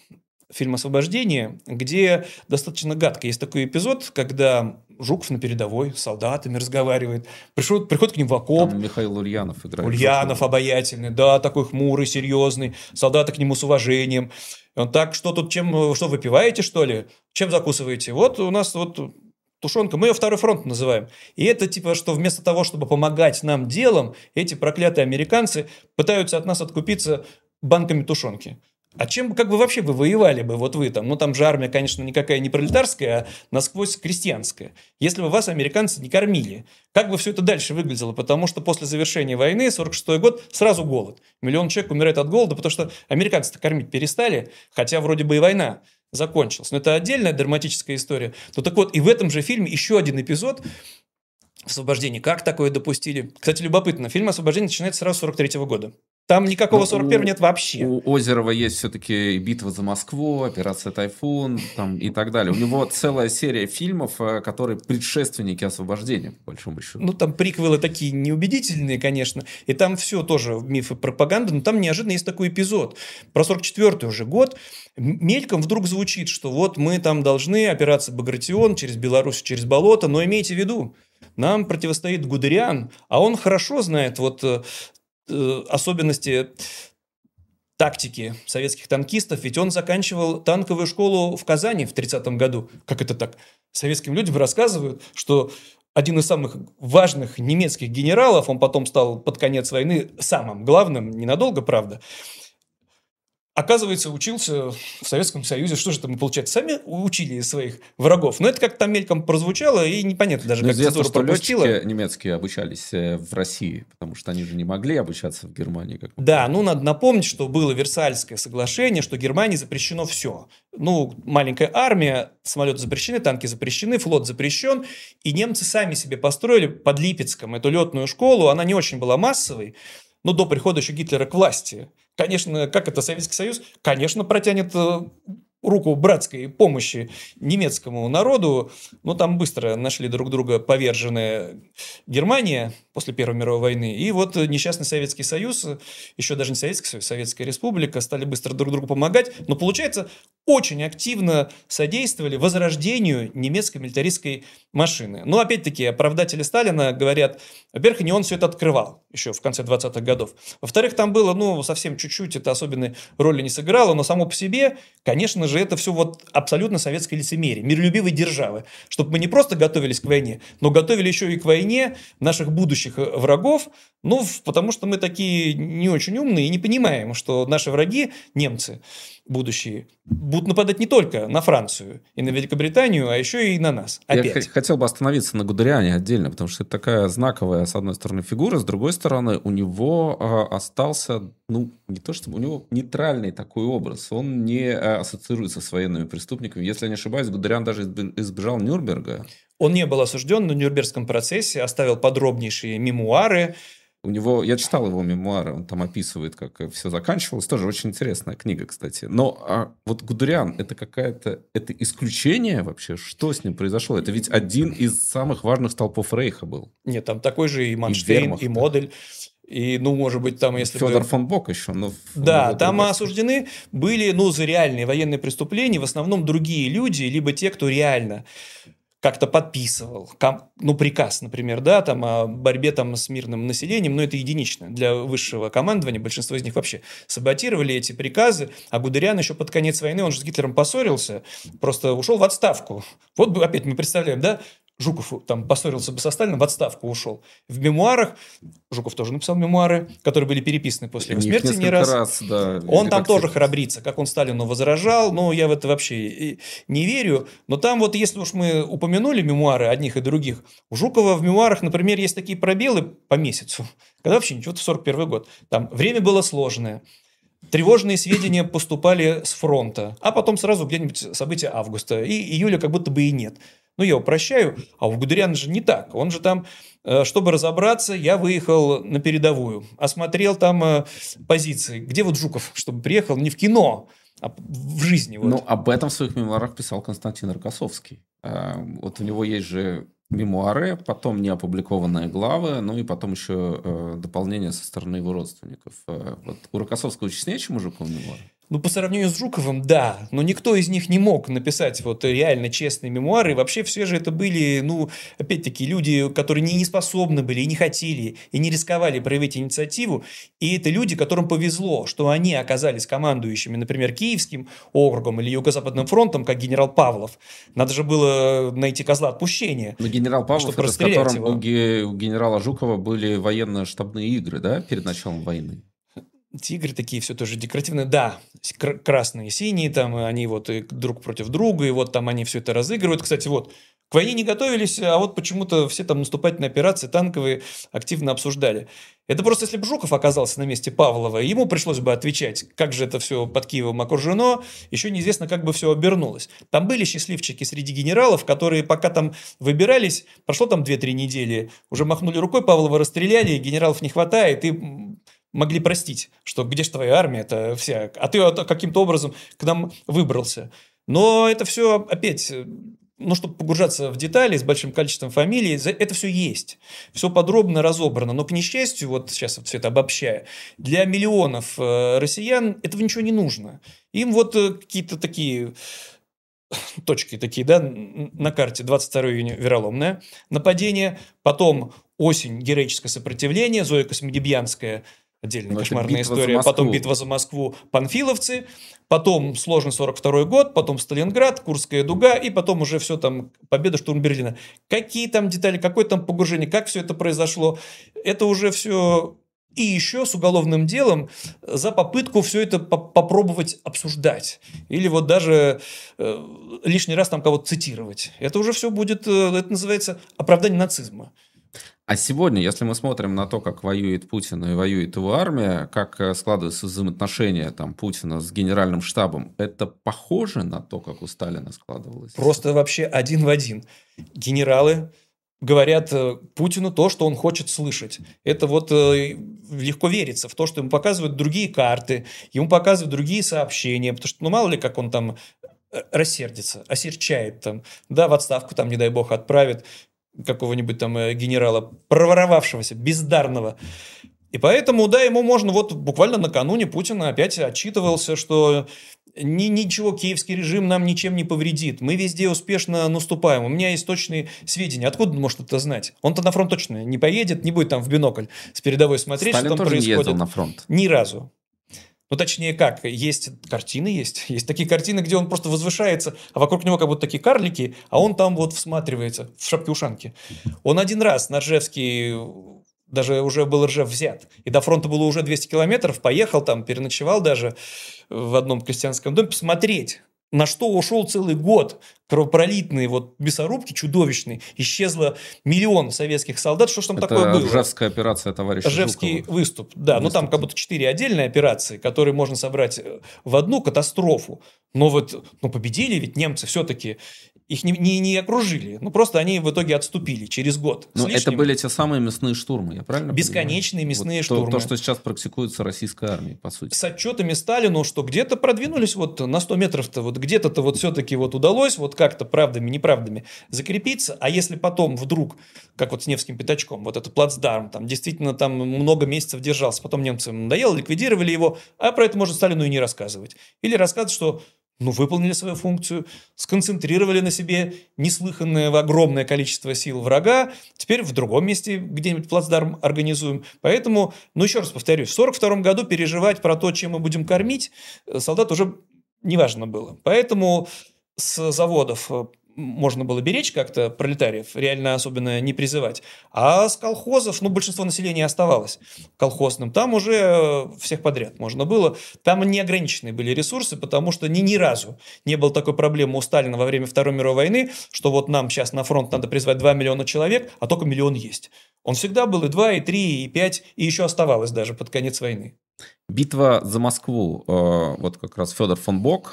фильм «Освобождение», где достаточно гадко. Есть такой эпизод, когда Жуков на передовой с солдатами разговаривает, приходит, приходит к ним в окоп. Там Михаил Ульянов играет. Ульянов Жукова. обаятельный, да, такой хмурый, серьезный, солдаты к нему с уважением. Он так, что тут, чем, что выпиваете, что ли? Чем закусываете? Вот у нас вот тушенка, мы ее второй фронт называем. И это типа, что вместо того, чтобы помогать нам делом, эти проклятые американцы пытаются от нас откупиться банками тушенки. А чем как бы вообще вы воевали бы, вот вы там? Ну, там же армия, конечно, никакая не пролетарская, а насквозь крестьянская. Если бы вас американцы не кормили, как бы все это дальше выглядело? Потому что после завершения войны, сорок шестой год, сразу голод. Миллион человек умирает от голода, потому что американцы-то кормить перестали, хотя вроде бы и война закончилась. Но это отдельная драматическая история. Ну, так вот, и в этом же фильме еще один эпизод «Освобождение». Как такое допустили? Кстати, любопытно. Фильм «Освобождение» начинается сразу с сорок третьего года. Там никакого сорок первого нет вообще. У Озерова есть все-таки «Битва за Москву», «Операция Тайфун» там, и так далее. У него целая серия фильмов, которые предшественники «Освобождения», по большому счету. Ну, там приквелы такие неубедительные, конечно. И там все тоже миф и пропаганда. Но там неожиданно есть такой эпизод. Про сорок четвёртый уже год. Мельком вдруг звучит, что вот мы там должны, операция «Багратион» через Беларусь, через болото. Но имейте в виду, нам противостоит Гудериан, а он хорошо знает вот особенности тактики советских танкистов, ведь он заканчивал танковую школу в Казани в тридцатом году. Как это так? Советским людям рассказывают, что один из самых важных немецких генералов, он потом стал под конец войны самым главным, ненадолго, правда, оказывается, учился в Советском Союзе. Что же это мы, получается, сами учили своих врагов? Но это как-то там мельком прозвучало, и непонятно даже, Но как известно, цензура что пропустила. летчики немецкие обучались в России, потому что они же не могли обучаться в Германии. Как да, ну надо напомнить, что было Версальское соглашение, что Германии запрещено все. Ну, маленькая армия, самолеты запрещены, танки запрещены, флот запрещен, и немцы сами себе построили под Липецком эту летную школу. Она не очень была массовой, но до прихода еще Гитлера к власти. Конечно, как это Советский Союз? Конечно, протянет руку братской помощи немецкому народу, но там быстро нашли друг друга поверженная Германия после Первой мировой войны, и вот несчастный Советский Союз, еще даже не Советский Союз, Советская Республика, стали быстро друг другу помогать, но, получается, очень активно содействовали возрождению немецкой милитаристской машины. Но, опять-таки, оправдатели Сталина говорят, во-первых, не он все это открывал еще в конце двадцатых годов. Во-вторых, там было, ну, совсем чуть-чуть, это особенной роли не сыграло, но само по себе, конечно же, это все вот абсолютно советское лицемерие, миролюбивой державы, чтобы мы не просто готовились к войне, но готовили еще и к войне наших будущих врагов, ну, потому что мы такие не очень умные и не понимаем, что наши враги, немцы будущие, будут нападать не только на Францию и на Великобританию, а еще и на нас. Опять. Я хотел бы остановиться на Гудериане отдельно, потому что это такая знаковая, с одной стороны, фигура, с другой стороны, у него э, остался, ну, не то чтобы, у него нейтральный такой образ, он не э, ассоциируется с военными преступниками. Если я не ошибаюсь, Гудериан даже избежал Нюрнберга. Он не был осужден на Нюрнбергском процессе, оставил подробнейшие мемуары. У него, я читал его мемуары, он там описывает, как все заканчивалось. Тоже очень интересная книга, кстати. Но а вот Гудериан, это какая-то, это исключение вообще? Что с ним произошло? Это ведь один из самых важных столпов Рейха был. Нет, там такой же и Манштейн, и, и Модель. И, ну, может быть, там, если Федор бы... фон Бок еще. Но да, там осуждены были, ну, за реальные военные преступления в основном другие люди, либо те, кто реально как-то подписывал, ну, приказ, например, да, там, о борьбе там, с мирным населением, но это единично. Для высшего командования большинство из них вообще саботировали эти приказы, а Гудериан еще под конец войны, он же с Гитлером поссорился, просто ушел в отставку. Вот опять мы представляем, да, Жуков там поссорился бы со Сталиным, в отставку ушел. В мемуарах, Жуков тоже написал мемуары, которые были переписаны после его смерти не раз. раз да, он там тоже храбрится, как он Сталину возражал, но я в это вообще не верю. Но там вот, если уж мы упомянули мемуары одних и других, у Жукова в мемуарах, например, есть такие пробелы по месяцу, когда вообще ничего, это сорок первый год. Там время было сложное. Тревожные сведения поступали с фронта, а потом сразу где-нибудь события августа, и июля как будто бы и нет. Ну, я упрощаю, а у Гудериана же не так. Он же там, чтобы разобраться, я выехал на передовую, осмотрел там позиции. Где вот Жуков, чтобы приехал не в кино, а в жизни? Вот. Ну, об этом в своих мемуарах писал Константин Рокоссовский. Вот у него есть же мемуары, потом неопубликованные главы, ну и потом еще дополнение со стороны его родственников. Вот у Рокоссовского честнее, чем у Жукова мемуары? Ну, по сравнению с Жуковым, да, но никто из них не мог написать вот реально честные мемуары. И вообще все же это были, ну, опять-таки, люди, которые не, не способны были, и не хотели, и не рисковали проявить инициативу. И это люди, которым повезло, что они оказались командующими, например, Киевским округом или Юго-Западным фронтом, как генерал Павлов. Надо же было найти козла отпущения. Но генерал Павлов, чтобы это с которым его. у, ге- у генерала Жукова были военно-штабные игры, да, перед началом войны? Тигры такие все тоже декоративные, да, кр- красные, синие, там они вот и друг против друга, и вот там они все это разыгрывают. Кстати, вот к войне не готовились, а вот почему-то все там наступательные операции танковые активно обсуждали. Это просто если бы Жуков оказался на месте Павлова, ему пришлось бы отвечать, как же это все под Киевом окружено, еще неизвестно, как бы все обернулось. Там были счастливчики среди генералов, которые пока там выбирались, прошло там две-три недели, уже махнули рукой, Павлова расстреляли, генералов не хватает, и могли простить, что где же твоя армия, это вся, а ты каким-то образом к нам выбрался. Но это все опять, ну, чтобы погружаться в детали с большим количеством фамилий, это все есть. Все подробно разобрано. Но, к несчастью, вот сейчас вот все это обобщая, для миллионов россиян этого ничего не нужно. Им вот какие-то такие точки такие, да, на карте. двадцать второго июня вероломное нападение, потом осень, героическое сопротивление, Зоя Космодемьянская, отдельная Но кошмарная битва история, за потом Москву. битва за Москву, панфиловцы, потом сложный сорок второй год, потом Сталинград, Курская дуга, и потом уже все там, победа, штурм Берлина. Какие там детали, какое там погружение, как все это произошло, это уже все... И еще с уголовным делом за попытку все это по- попробовать обсуждать. Или вот даже э, лишний раз там кого-то цитировать. Это уже все будет, э, это называется оправдание нацизма. А сегодня, если мы смотрим на то, как воюет Путин и воюет его армия, как э, складываются взаимоотношения там, Путина с генеральным штабом, это похоже на то, как у Сталина складывалось? Просто вообще один в один. Генералы говорят э, Путину то, что он хочет слышать. Это вот э, легко верится в то, что ему показывают другие карты, ему показывают другие сообщения, потому что, ну, мало ли, как он там рассердится, осерчает там, да, в отставку там, не дай бог, отправит какого-нибудь там э, генерала, проворовавшегося, бездарного. И поэтому, да, ему можно, вот буквально накануне Путин опять отчитывался, что ни, ничего, киевский режим нам ничем не повредит. Мы везде успешно наступаем. У меня есть точные сведения. Откуда он может это знать? Он-то на фронт точно не поедет, не будет там в бинокль с передовой смотреть, Сталин что там тоже происходит. не ездил на фронт. Ни разу. Ну, точнее, как, есть картины, есть. Есть такие картины, где он просто возвышается, а вокруг него как будто такие карлики, а он там вот всматривается в шапке-ушанке. Он один раз на Ржевский, даже уже был Ржев взят, и до фронта было уже двести километров, поехал там, переночевал даже в одном крестьянском доме посмотреть, на что ушел целый год, кровопролитные вот мясорубки чудовищные, исчезло миллион советских солдат, что ж там Это такое было? Ржевская операция товарища Ржевский Жукова. выступ, да, ну там Выступ. как будто четыре отдельные операции, которые можно собрать в одну катастрофу, но вот, ну победили ведь немцы все-таки, их не, не, не окружили, ну просто они в итоге отступили через год. Ну, это были те самые мясные штурмы, я правильно Бесконечные понимаю? мясные Вот штурмы. То, то, что сейчас практикуется российской армией, по сути. С отчетами Сталину, что где-то продвинулись вот на сто метров-то, вот где-то-то вот все-таки вот удалось вот как-то правдами, неправдами закрепиться, а если потом вдруг, как вот с Невским пятачком, вот этот плацдарм, там действительно там много месяцев держался, потом немцам надоело, ликвидировали его, а про это можно Сталину и не рассказывать. Или рассказывать, что ну, выполнили свою функцию, сконцентрировали на себе неслыханное огромное количество сил врага, теперь в другом месте где-нибудь плацдарм организуем. Поэтому, ну, еще раз повторюсь, в сорок втором году переживать про то, чем мы будем кормить, солдат уже неважно было. Поэтому с заводов можно было беречь как-то пролетариев, реально особенно не призывать. А с колхозов, ну, большинство населения оставалось колхозным. Там уже всех подряд можно было. Там неограниченные были ресурсы, потому что ни, ни разу не было такой проблемы у Сталина во время Второй мировой войны, что вот нам сейчас на фронт надо призвать два миллиона человек, а только миллион есть. Он всегда был и два, и три, и пять, и еще оставалось даже под конец войны. Битва за Москву, вот как раз Федор фон Бок,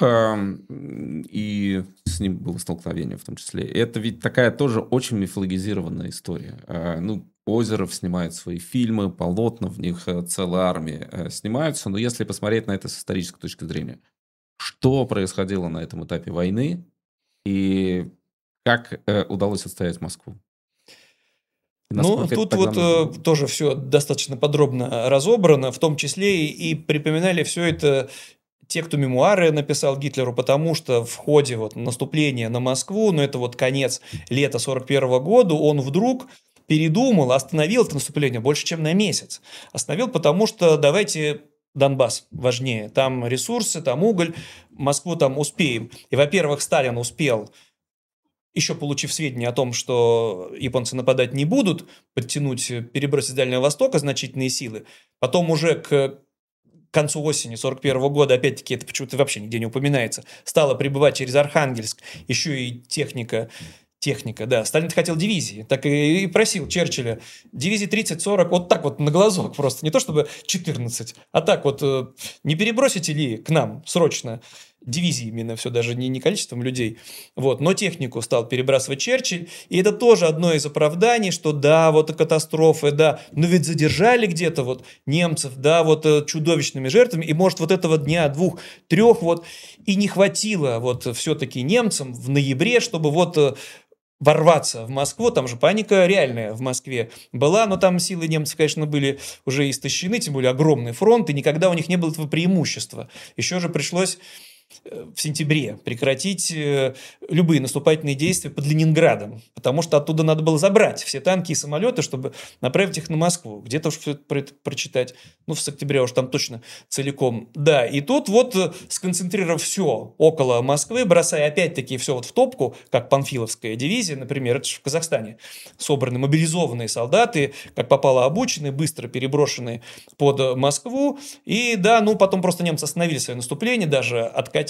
и с ним было столкновение в том числе. Это ведь такая тоже очень мифологизированная история. Ну, Озеров снимает свои фильмы, полотна, в них целая армия снимаются. Но если посмотреть на это с исторической точки зрения, что происходило на этом этапе войны и как удалось отстоять Москву? Ну, тут вот э, тоже все достаточно подробно разобрано, в том числе и, и припоминали все это те, кто мемуары написал Гитлеру, потому что в ходе вот наступления на Москву, ну это вот конец лета сорок первого года, он вдруг передумал, остановил это наступление больше, чем на месяц. Остановил, потому что давайте Донбасс важнее. Там ресурсы, там уголь, Москву там успеем. И, во-первых, Сталин успел, еще получив сведения о том, что японцы нападать не будут, подтянуть, перебросить с Дальнего Востока значительные силы. Потом уже к концу осени сорок первого года, опять-таки, это почему-то вообще нигде не упоминается, стала прибывать через Архангельск еще и техника. Техника, да. Сталин хотел дивизии, так и просил Черчилля. Дивизии тридцать-сорок, вот так вот на глазок просто. Не то чтобы четырнадцать, а так вот, не перебросите ли к нам срочно дивизии именно, все даже не, не количеством людей. Вот. Но технику стал перебрасывать Черчилль. И это тоже одно из оправданий, что да, вот катастрофы, да, но ведь задержали где-то вот немцев, да, вот чудовищными жертвами. И может вот этого дня, двух, трех вот и не хватило вот все-таки немцам в ноябре, чтобы вот ворваться в Москву, там же паника реальная в Москве была, но там силы немцев, конечно, были уже истощены, тем более огромный фронт, и никогда у них не было этого преимущества. Еще же пришлось в сентябре прекратить любые наступательные действия под Ленинградом, потому что оттуда надо было забрать все танки и самолеты, чтобы направить их на Москву. Где-то уж все это про это прочитать. Ну, с октября уж там точно целиком. Да, и тут вот, сконцентрировав все около Москвы, бросая опять-таки все вот в топку, как Панфиловская дивизия, например, это же в Казахстане собраны мобилизованные солдаты, как попало обученные, быстро переброшенные под Москву. И да, ну, потом просто немцы остановили свое наступление, даже откатились.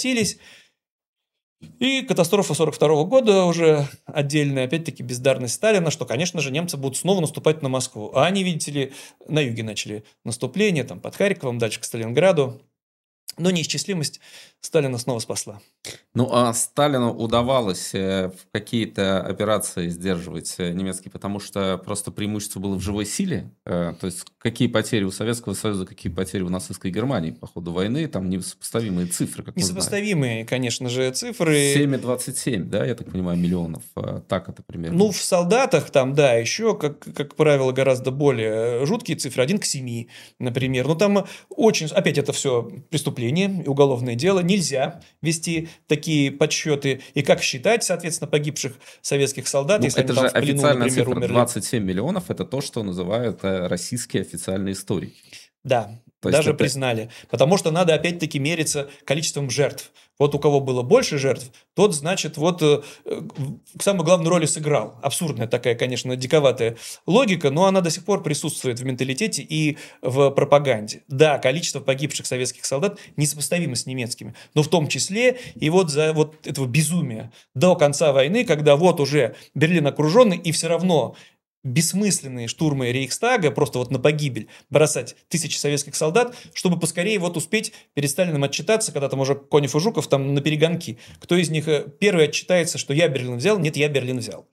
И катастрофа сорок второго года уже отдельная, опять-таки, бездарность Сталина, что, конечно же, немцы будут снова наступать на Москву. А они, видите ли, на юге начали наступление, там, под Харьковом, дальше к Сталинграду. Но неисчислимость Сталина снова спасла. Ну, а Сталину удавалось в какие-то операции сдерживать немецкие, потому что просто преимущество было в живой силе. То есть, какие потери у Советского Союза, какие потери у нацистской Германии по ходу войны, там несопоставимые цифры, как мы знаем. Несопоставимые, конечно же, цифры. семь и двадцать семь, да, я так понимаю, миллионов. Так это примерно. Ну, в солдатах там, да, еще, как, как правило, гораздо более жуткие цифры. один к семи, например. Ну, там очень... Опять это все преступление, уголовное дело. Нельзя вести такие подсчеты. И как считать, соответственно, погибших советских солдат, ну, если это они там же в плену, официальная например, цифра. умерли. двадцать семь миллионов – это то, что называют российские официальные истории. Да, то даже это... признали. Потому что надо опять-таки мериться количеством жертв. Вот у кого было больше жертв, тот, значит, вот э, самую главную роль сыграл. Абсурдная такая, конечно, диковатая логика, но она до сих пор присутствует в менталитете и в пропаганде. Да, количество погибших советских солдат несопоставимо с немецкими, но в том числе и вот за вот этого безумия до конца войны, когда вот уже Берлин окруженный, и все равно бессмысленные штурмы Рейхстага, просто вот на погибель бросать тысячи советских солдат, чтобы поскорее вот успеть перед Сталиным отчитаться, когда там уже Конев и Жуков там на перегонки. Кто из них первый отчитается, что я Берлин взял? Нет, я Берлин взял.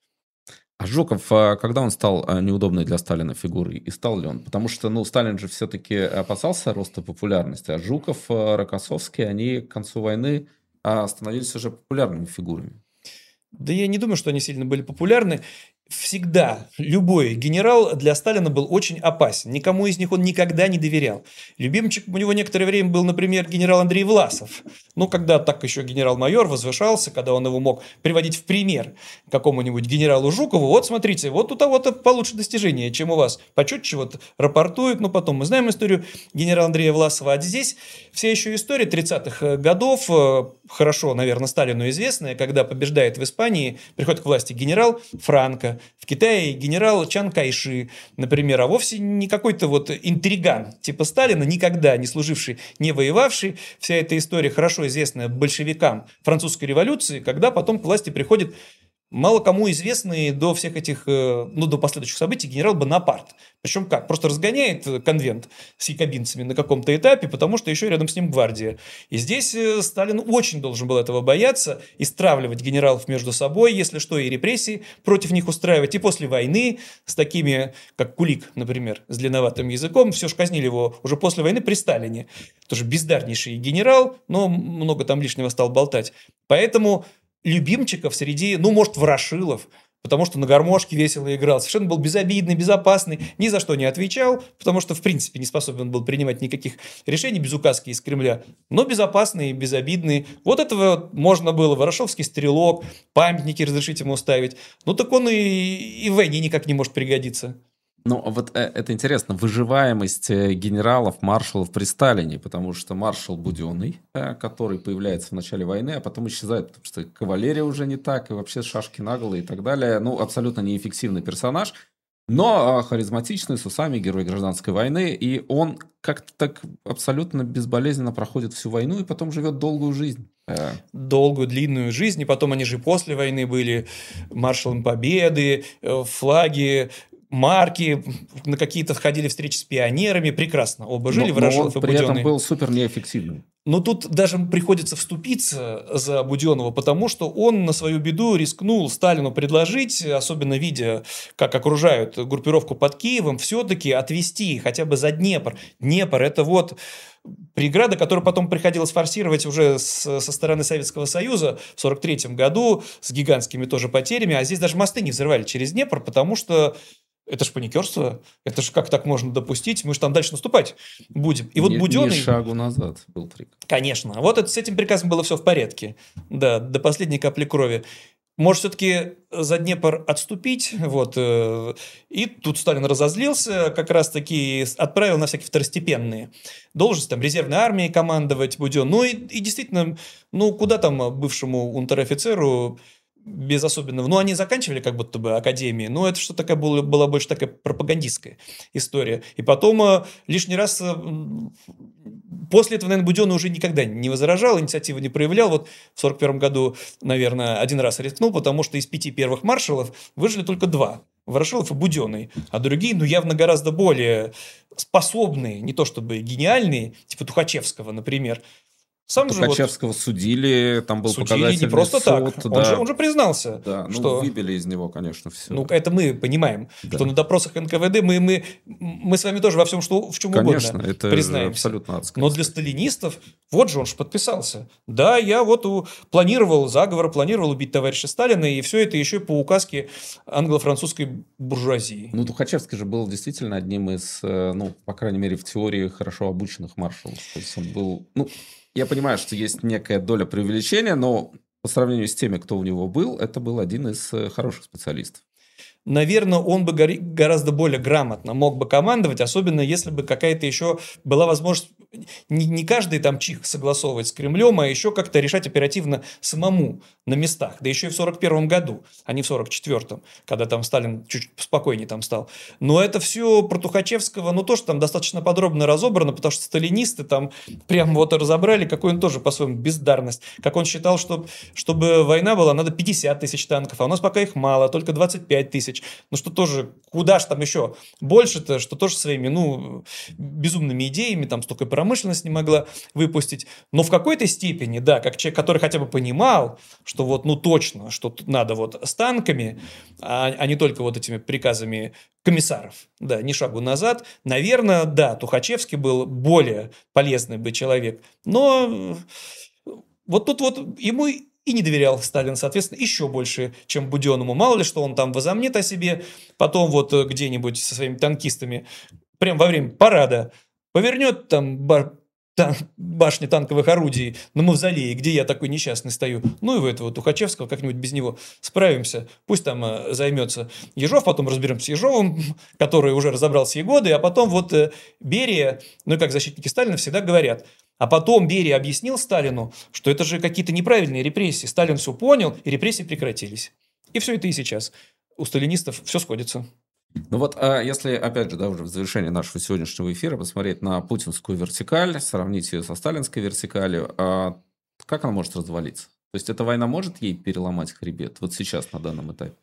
А Жуков, когда он стал неудобной для Сталина фигурой, и стал ли он? Потому что, ну, Сталин же все-таки опасался роста популярности, а Жуков, Рокоссовский, они к концу войны становились уже популярными фигурами. Да я не думаю, что они сильно были популярны. Всегда любой генерал для Сталина был очень опасен. Никому из них он никогда не доверял. Любимчик у него некоторое время был, например, генерал Андрей Власов. Ну, когда так еще генерал-майор возвышался, когда он его мог приводить в пример какому-нибудь генералу Жукову. Вот, смотрите, вот у того-то получше достижения, чем у вас. Почетче вот рапортует. Ну, потом мы знаем историю генерала Андрея Власова. А здесь вся еще история тридцатых годов, хорошо, наверное, Сталину известная, когда побеждает в Испании, приходит к власти генерал Франко, в Китае генерал Чан Кайши, например, а вовсе не какой-то вот интриган типа Сталина, никогда не служивший, не воевавший. Вся эта история хорошо известная большевикам французской революции, когда потом к власти приходит мало кому известный до всех этих, ну, до последующих событий генерал Бонапарт. Причем как? Просто разгоняет конвент с якобинцами на каком-то этапе, потому что еще рядом с ним гвардия. И здесь Сталин очень должен был этого бояться и стравливать генералов между собой, если что, и репрессии против них устраивать. И после войны с такими, как Кулик, например, с длинноватым языком, все же казнили его уже после войны при Сталине. Тоже бездарнейший генерал, но много там лишнего стал болтать. Поэтому любимчиков среди, ну, может, Ворошилов, потому что на гармошке весело играл. Совершенно был безобидный, безопасный, ни за что не отвечал, потому что, в принципе, не способен был принимать никаких решений без указки из Кремля, но безопасный, безобидный. Вот этого можно было. Ворошиловский стрелок, памятники разрешить ему ставить. Ну, так он и, и в войне никак не может пригодиться. Ну, вот это интересно, выживаемость генералов, маршалов при Сталине, потому что маршал Буденный, который появляется в начале войны, а потом исчезает, потому что кавалерия уже не так, и вообще шашки наголо и так далее. Ну, абсолютно неэффективный персонаж, но харизматичный, с усами, герой гражданской войны, и он как-то так абсолютно безболезненно проходит всю войну и потом живет долгую жизнь. Долгую, длинную жизнь, и потом они же после войны были маршалом Победы, флаги, марки, на какие-то ходили встречи с пионерами, прекрасно. Оба жили, но, Ворошилов но он и при Буденный. этом был супер неэффективным. Но тут даже приходится вступиться за Буденного, потому что он на свою беду рискнул Сталину предложить, особенно видя, как окружают группировку под Киевом, все-таки отвести хотя бы за Днепр. Днепр – это вот преграда, которую потом приходилось форсировать уже с, со стороны Советского Союза в сорок третьем году с гигантскими тоже потерями, а здесь даже мосты не взрывали через Днепр, потому что это ж паникерство. Это ж как так можно допустить? Мы же там дальше наступать будем. И вот не, Буденный... Не шагу назад был приказ. Конечно. Вот это, с этим приказом было все в порядке. Да, до последней капли крови. Может, все-таки за Днепр отступить? Вот. И тут Сталин разозлился, как раз-таки отправил на всякие второстепенные должности, там, резервной армией командовать Буден. Ну и, и действительно, ну куда там бывшему унтер-офицеру без особенного... Ну, они заканчивали как будто бы академии, но это что-то такая была, была больше такая пропагандистская история. И потом э, лишний раз... Э, после этого, наверное, Буденный уже никогда не возражал, инициативы не проявлял. Вот в сорок первом году, наверное, один раз рискнул, потому что из пяти первых маршалов выжили только два. Ворошилов и Буденный. А другие, ну, явно гораздо более способные, не то чтобы гениальные, типа Тухачевского, например. Сам Тухачевского вот судили, там был судили показательный не просто суд, так, да. он, же, он же признался. Да, ну что... выбили из него, конечно, все. Ну, это мы понимаем, да. Что на допросах эн ка вэ дэ мы, мы, мы с вами тоже во всем, что, в чем конечно, угодно это признаемся. Абсолютно адская. Но для сталинистов, вот же он же подписался. Да, я вот у, планировал заговор, планировал убить товарища Сталина, и все это еще по указке англо-французской буржуазии. Ну, Тухачевский же был действительно одним из, ну, по крайней мере, в теории хорошо обученных маршалов. То есть он был, ну... Я понимаю, что есть некая доля преувеличения, но по сравнению с теми, кто у него был, это был один из хороших специалистов. Наверное, он бы гораздо более грамотно мог бы командовать, особенно если бы какая-то еще была возможность не, не каждый там чих согласовывать с Кремлем, а еще как-то решать оперативно самому на местах. Да еще и в сорок первом году, а не в сорок четвёртом, когда там Сталин чуть спокойнее там стал. Но это все про Тухачевского, ну тоже там достаточно подробно разобрано, потому что сталинисты там прям вот разобрали, какой он тоже по-своему бездарность. Как он считал, что чтобы война была, надо пятьдесят тысяч танков, а у нас пока их мало, только двадцать пять тысяч. Ну что тоже, куда ж там еще больше-то, что тоже своими, ну, безумными идеями, там столько промышленность не могла выпустить. Но в какой-то степени, да, как человек, который хотя бы понимал, что вот, ну, точно, что тут надо вот с танками, а, а не только вот этими приказами комиссаров, да, ни шагу назад, наверное, да, Тухачевский был более полезный бы человек. Но вот тут вот ему и не доверял Сталин, соответственно, еще больше, чем Буденному. Мало ли, что он там возомнит о себе, потом вот где-нибудь со своими танкистами, прям во время парада, повернет там бар, тан, башни танковых орудий на мавзолее, где я такой несчастный стою. Ну и в этого Тухачевского как-нибудь без него справимся. Пусть там э, займется Ежов, потом разберемся с Ежовым, который уже разобрался и годы, а потом вот э, Берия, ну и как защитники Сталина всегда говорят. А потом Берия объяснил Сталину, что это же какие-то неправильные репрессии. Сталин все понял, и репрессии прекратились. И все это и сейчас. У сталинистов все сходится. Ну вот, а если, опять же, да, уже в завершении нашего сегодняшнего эфира посмотреть на путинскую вертикаль, сравнить ее со сталинской вертикалью, а как она может развалиться? То есть эта война может ей переломать хребет вот сейчас, на данном этапе?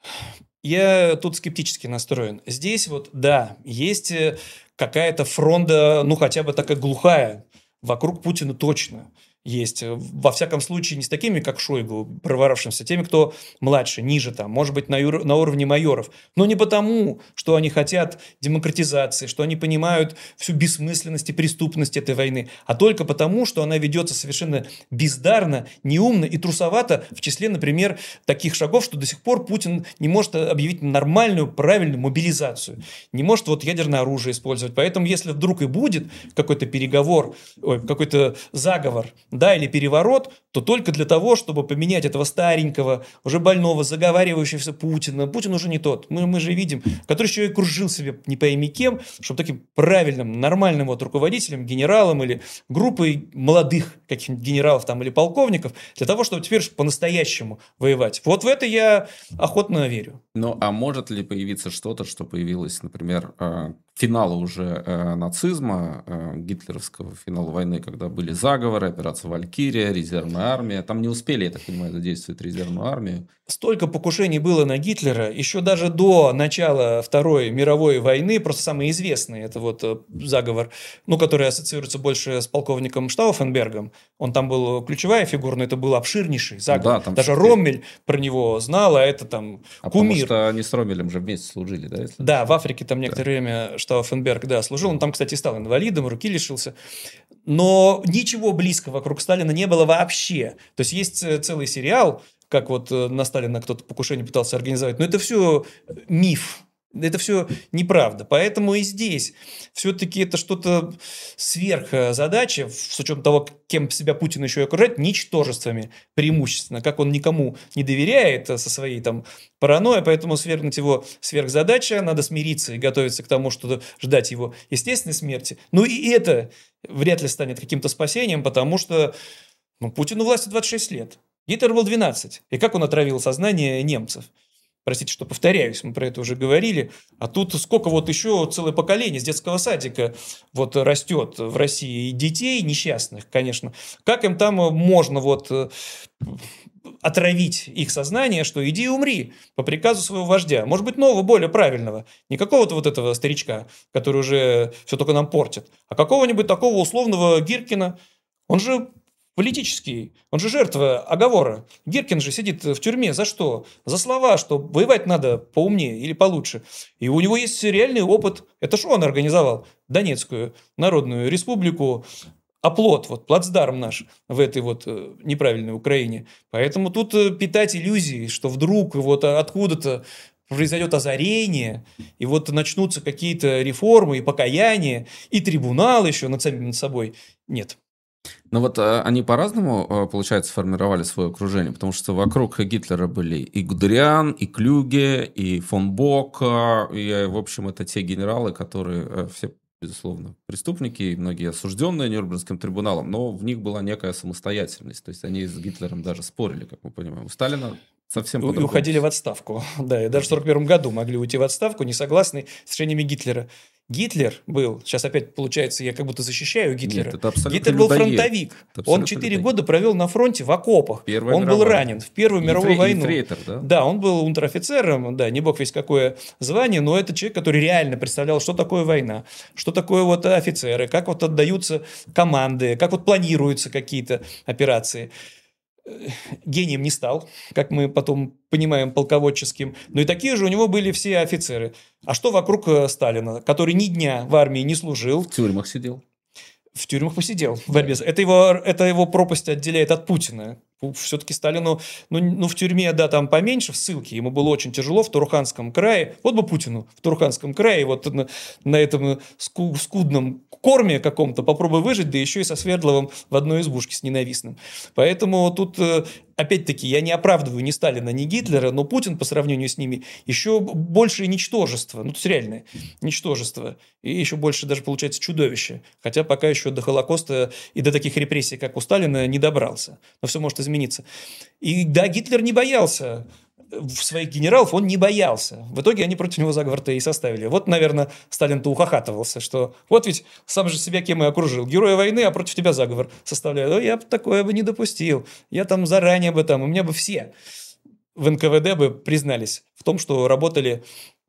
Я тут скептически настроен. Здесь вот, да, есть какая-то фронта, ну хотя бы такая глухая, вокруг Путина точно. есть. Во всяком случае, не с такими, как Шойгу, проворавшимся, теми, кто младше, ниже, там, может быть, на, юр... на уровне майоров. Но не потому, что они хотят демократизации, что они понимают всю бессмысленность и преступность этой войны, а только потому, что она ведется совершенно бездарно, неумно и трусовато в числе, например, таких шагов, что до сих пор Путин не может объявить нормальную, правильную мобилизацию, не может вот ядерное оружие использовать. Поэтому, если вдруг и будет какой-то переговор, ой, какой-то заговор, да, или переворот, то только для того, чтобы поменять этого старенького, уже больного, заговаривающегося Путина. Путин уже не тот, мы, мы же видим, который еще и кружил себе не пойми кем, чтобы таким правильным, нормальным вот руководителем, генералом или группой молодых каких-нибудь генералов там или полковников, для того, чтобы теперь по-настоящему воевать. Вот в это я охотно верю. Ну, а может ли появиться что-то, что появилось, например, э, финала уже э, нацизма, э, гитлеровского финала войны, когда были заговоры, операция «Валькирия», резервная армия. Там не успели, я так понимаю, задействовать резервную армию. Столько покушений было на Гитлера еще даже до начала Второй мировой войны, просто самый известный, это вот э, заговор, ну, который ассоциируется больше с полковником Штауфенбергом. Он там был ключевая фигура, но это был обширнейший заговор. Да, даже Роммель про него знал, а это там а кумир. Потому что они с Роммелем же вместе служили, да? Если да, в Африке там некоторое да. время Штауфенберг, да, служил. Он там, кстати, стал инвалидом, руки лишился. Но ничего близкого вокруг Сталина не было вообще. То есть есть целый сериал, как вот на Сталина кто-то покушение пытался организовать, но это все миф. Это все неправда. Поэтому и здесь все-таки это что-то сверхзадача, с учетом того, кем себя Путин еще и окружает, ничтожествами преимущественно, как он никому не доверяет со своей там паранойей, поэтому свергнуть его сверхзадача, надо смириться и готовиться к тому, что ждать его естественной смерти. Ну и это вряд ли станет каким-то спасением, потому что ну, Путину власти двадцать шесть лет, Гитлер был двенадцать. И как он отравил сознание немцев? Простите, что повторяюсь, мы про это уже говорили. А тут сколько вот еще целое поколение с детского садика вот растет в России. И детей несчастных, конечно. Как им там можно вот отравить их сознание, что иди и умри по приказу своего вождя. Может быть, нового, более правильного. Не какого-то вот этого старичка, который уже все только нам портит, а какого-нибудь такого условного Гиркина. Он же политический, он же жертва оговора. Гиркин же сидит в тюрьме за что? За слова, что воевать надо поумнее или получше. И у него есть реальный опыт. Это ж он организовал Донецкую Народную Республику, оплот, вот плацдарм наш в этой вот неправильной Украине. Поэтому тут питать иллюзии, что вдруг вот откуда-то произойдет озарение, и вот начнутся какие-то реформы и покаяния, и трибунал еще над самим собой. Нет. Ну вот э, они по-разному, э, получается, формировали свое окружение, потому что вокруг Гитлера были и Гудериан, и Клюге, и фон Бок, э, и, в общем, это те генералы, которые э, все, безусловно, преступники, и многие осужденные Нюрнбергским трибуналом, но в них была некая самостоятельность, то есть они с Гитлером даже спорили, как мы понимаем. У Сталина совсем по-другому. И уходили в отставку, да, и даже в сорок первом году могли уйти в отставку, не согласны с решениями Гитлера. Гитлер был, сейчас опять получается, я как будто защищаю Гитлера. Нет, это абсолютно Гитлер был людоед. фронтовик. Он четыре года провел на фронте в окопах. Первая он мировая. был ранен в Первую мировую Ефре- войну. Ефрейтор, да? Да, он был унтер-офицером, да, не бог весь какое звание, но это человек, который реально представлял, что такое война, что такое вот офицеры, как вот отдаются команды, как вот планируются какие-то операции. Гением не стал, как мы потом понимаем, полководческим. Но и такие же у него были все офицеры. А что вокруг Сталина, который ни дня в армии не служил? В тюрьмах сидел. В тюрьмах посидел в борьбе. Это его, это его пропасть отделяет от Путина. Все-таки Сталину, ну, ну, в тюрьме, да, там поменьше, в ссылке. Ему было очень тяжело в Туруханском крае. Вот бы Путину в Туруханском крае, вот на, на этом ску, скудном корме каком-то попробуй выжить, да еще и со Свердловым в одной избушке с ненавистным. Поэтому тут, опять-таки, я не оправдываю ни Сталина, ни Гитлера, но Путин по сравнению с ними еще большее ничтожество. Ну, то есть реальное ничтожество. И еще больше даже получается чудовище. Хотя пока еще до Холокоста и до таких репрессий, как у Сталина, не добрался. Но все может измениться. И да, Гитлер не боялся своих генералов, он не боялся. В итоге они против него заговор-то и составили. Вот, наверное, Сталин-то ухахатывался, что вот ведь сам же себя кем и окружил. Героя войны, а против тебя заговор составляют. Ну, я бы такое бы не допустил. Я там заранее бы там, у меня бы все в эн ка вэ дэ бы признались в том, что работали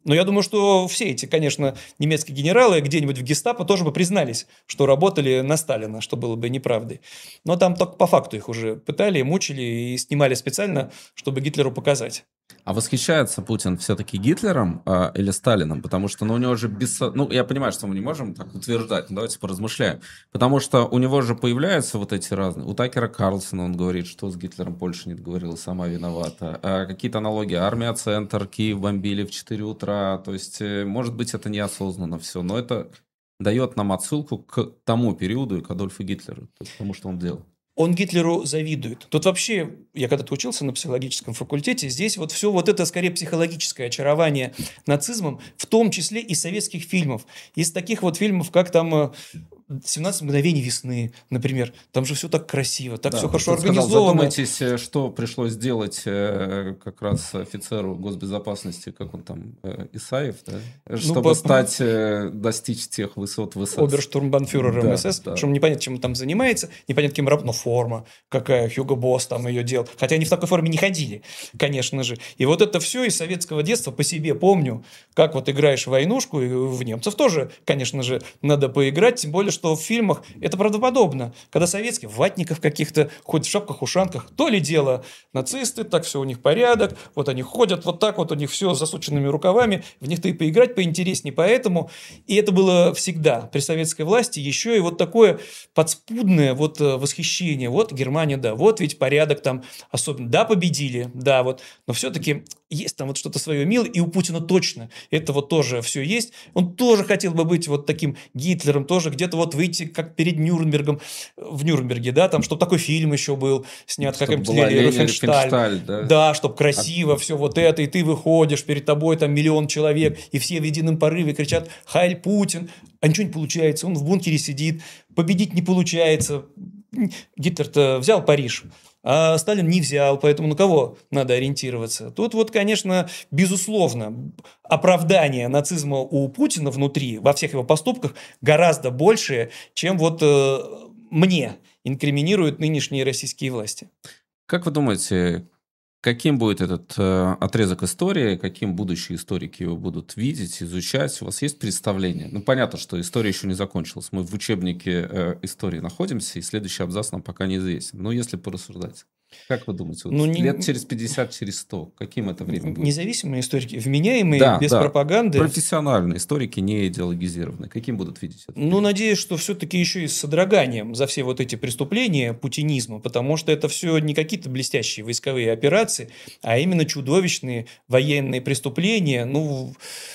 Но я думаю, что все эти, конечно, немецкие генералы где-нибудь в гестапо тоже бы признались, что работали на Сталина, что было бы неправдой. Но там только по факту их уже пытали, мучили и снимали специально, чтобы Гитлеру показать. А восхищается Путин все-таки Гитлером э, или Сталином? Потому что ну, у него же без... Ну, я понимаю, что мы не можем так утверждать, но давайте поразмышляем. Потому что у него же появляются вот эти разные... У Такера Карлсона он говорит, что с Гитлером Польша не договорила, сама виновата. А какие-то аналогии. Армия, центр, Киев бомбили в четыре утра. То есть, э, может быть, это неосознанно все, но это дает нам отсылку к тому периоду и к Адольфу Гитлеру, к тому, что он делал. Он Гитлеру завидует. Тут вообще, я когда-то учился на психологическом факультете, здесь вот все вот это скорее психологическое очарование нацизмом, в том числе и советских фильмов. Из таких вот фильмов, как там «семнадцать мгновений весны», например. Там же все так красиво, так да, все хорошо организовано. Задумайтесь, что пришлось сделать э, как раз офицеру госбезопасности, как он там, э, Исаев, да? Чтобы ну, по... стать, э, достичь тех высот в СС. Оберштурмбанфюрер да, МСС, да. Что непонятно, чем он там занимается, непонятно, кем работает, но форма какая, Хьюго Босс там ее делал. Хотя они в такой форме не ходили, конечно же. И вот это все из советского детства по себе помню, как вот играешь в войнушку, и в немцев тоже, конечно же, надо поиграть, тем более, что в фильмах это правдоподобно. Когда советские, ватников каких-то, ходят в шапках-ушанках, то ли дело нацисты, так все у них порядок, вот они ходят вот так вот, у них все с засученными рукавами, в них-то и поиграть поинтереснее, поэтому, и это было всегда при советской власти, еще и вот такое подспудное вот восхищение, вот Германия, да, вот ведь порядок там особенно, да, победили, да, вот, но все-таки есть там вот что-то свое милое, и у Путина точно это вот тоже все есть, он тоже хотел бы быть вот таким Гитлером, тоже где-то вот выйти как перед Нюрнбергом, в Нюрнберге, да, там, чтобы такой фильм еще был снят, как им Лени Рифеншталь, да, да чтобы красиво а... все вот это, и ты выходишь, перед тобой там миллион человек, и все в едином порыве кричат «Хайль Путин!», а ничего не получается, он в бункере сидит, победить не получается. Гитлер-то взял Париж, а Сталин не взял, поэтому на кого надо ориентироваться? Тут вот, конечно, безусловно, оправдание нацизма у Путина внутри, во всех его поступках, гораздо большее, чем вот э, мне инкриминируют нынешние российские власти. Как вы думаете, каким будет этот э, отрезок истории, каким будущие историки его будут видеть, изучать? У вас есть представление? Ну, понятно, что история еще не закончилась. Мы в учебнике э, истории находимся, и следующий абзац нам пока неизвестен. Но если порассуждать. Как вы думаете, вот ну, лет не... через пятьдесят, через сто, каким это время будет? Независимые историки, вменяемые, да, без да. пропаганды. Профессиональные историки, не идеологизированные. Каким будут видеть это? Ну, надеюсь, что все-таки еще и с содроганием за все вот эти преступления путинизма, потому что это все не какие-то блестящие войсковые операции, а именно чудовищные военные преступления, ну...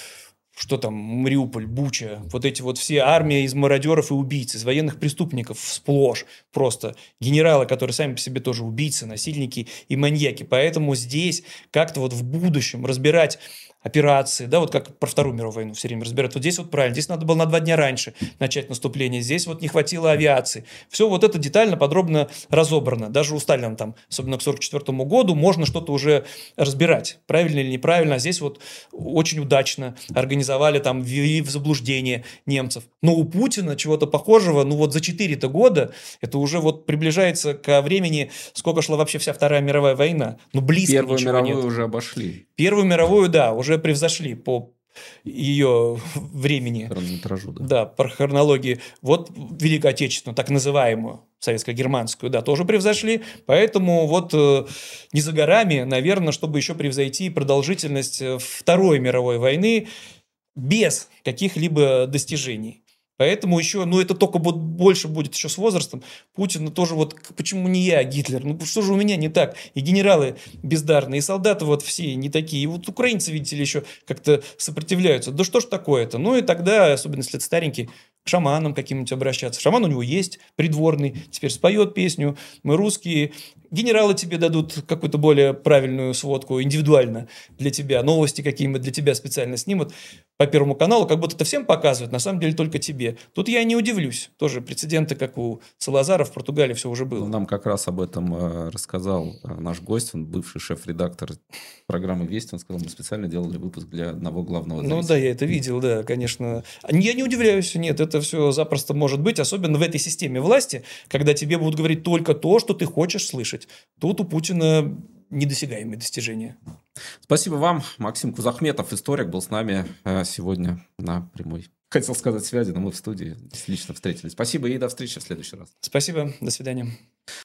Что там, Мариуполь, Буча, вот эти вот все армии из мародеров и убийц, из военных преступников сплошь просто. Генералы, которые сами по себе тоже убийцы, насильники и маньяки. Поэтому здесь как-то вот в будущем разбирать операции, да, вот как про Вторую мировую войну все время разбирают. Вот здесь вот правильно, здесь надо было на два дня раньше начать наступление, здесь вот не хватило авиации. Все вот это детально, подробно разобрано. Даже у Сталина там, особенно к сорок четвёртому году, можно что-то уже разбирать, правильно или неправильно. А здесь вот очень удачно организовали, там, ввели в заблуждение немцев. Но у Путина чего-то похожего, ну вот за четыре-то года, это уже вот приближается ко времени, сколько шла вообще вся Вторая мировая война. Ну, близко Первую ничего мировую нет. уже обошли. Первую мировую, да, уже превзошли по ее времени. Хронометражу, да. Да, по хронологии. Вот Великую Отечественную, так называемую, советско-германскую, да, тоже превзошли. Поэтому вот э, не за горами, наверное, чтобы еще превзойти продолжительность Второй мировой войны без каких-либо достижений. Поэтому еще, ну это только вот больше будет еще с возрастом. Путин тоже вот, почему не я, Гитлер? Ну что же у меня не так? И генералы бездарные, и солдаты вот все не такие. И вот украинцы, видите ли, еще как-то сопротивляются. Да что ж такое-то? Ну и тогда, особенно если это старенький, к шаманам каким-нибудь обращаться. Шаман у него есть, придворный, теперь споет песню, мы русские. Генералы тебе дадут какую-то более правильную сводку, индивидуально для тебя. Новости какие-нибудь для тебя специально снимут по Первому каналу, как будто это всем показывают, на самом деле только тебе. Тут я не удивлюсь. Тоже прецеденты, как у Салазара в Португалии, все уже было. Нам как раз об этом э, рассказал э, наш гость, он бывший шеф-редактор программы «Вести». Он сказал, мы специально делали выпуск для одного главного зрителя. Ну да, я это видел, да, конечно. Я не удивляюсь, нет, это все запросто может быть, особенно в этой системе власти, когда тебе будут говорить только то, что ты хочешь слышать. Тут у Путина недосягаемые достижения. Спасибо вам. Максим Кузахметов, историк, был с нами сегодня на прямой, хотел сказать, связи, но мы в студии лично встретились. Спасибо и до встречи в следующий раз. Спасибо. До свидания.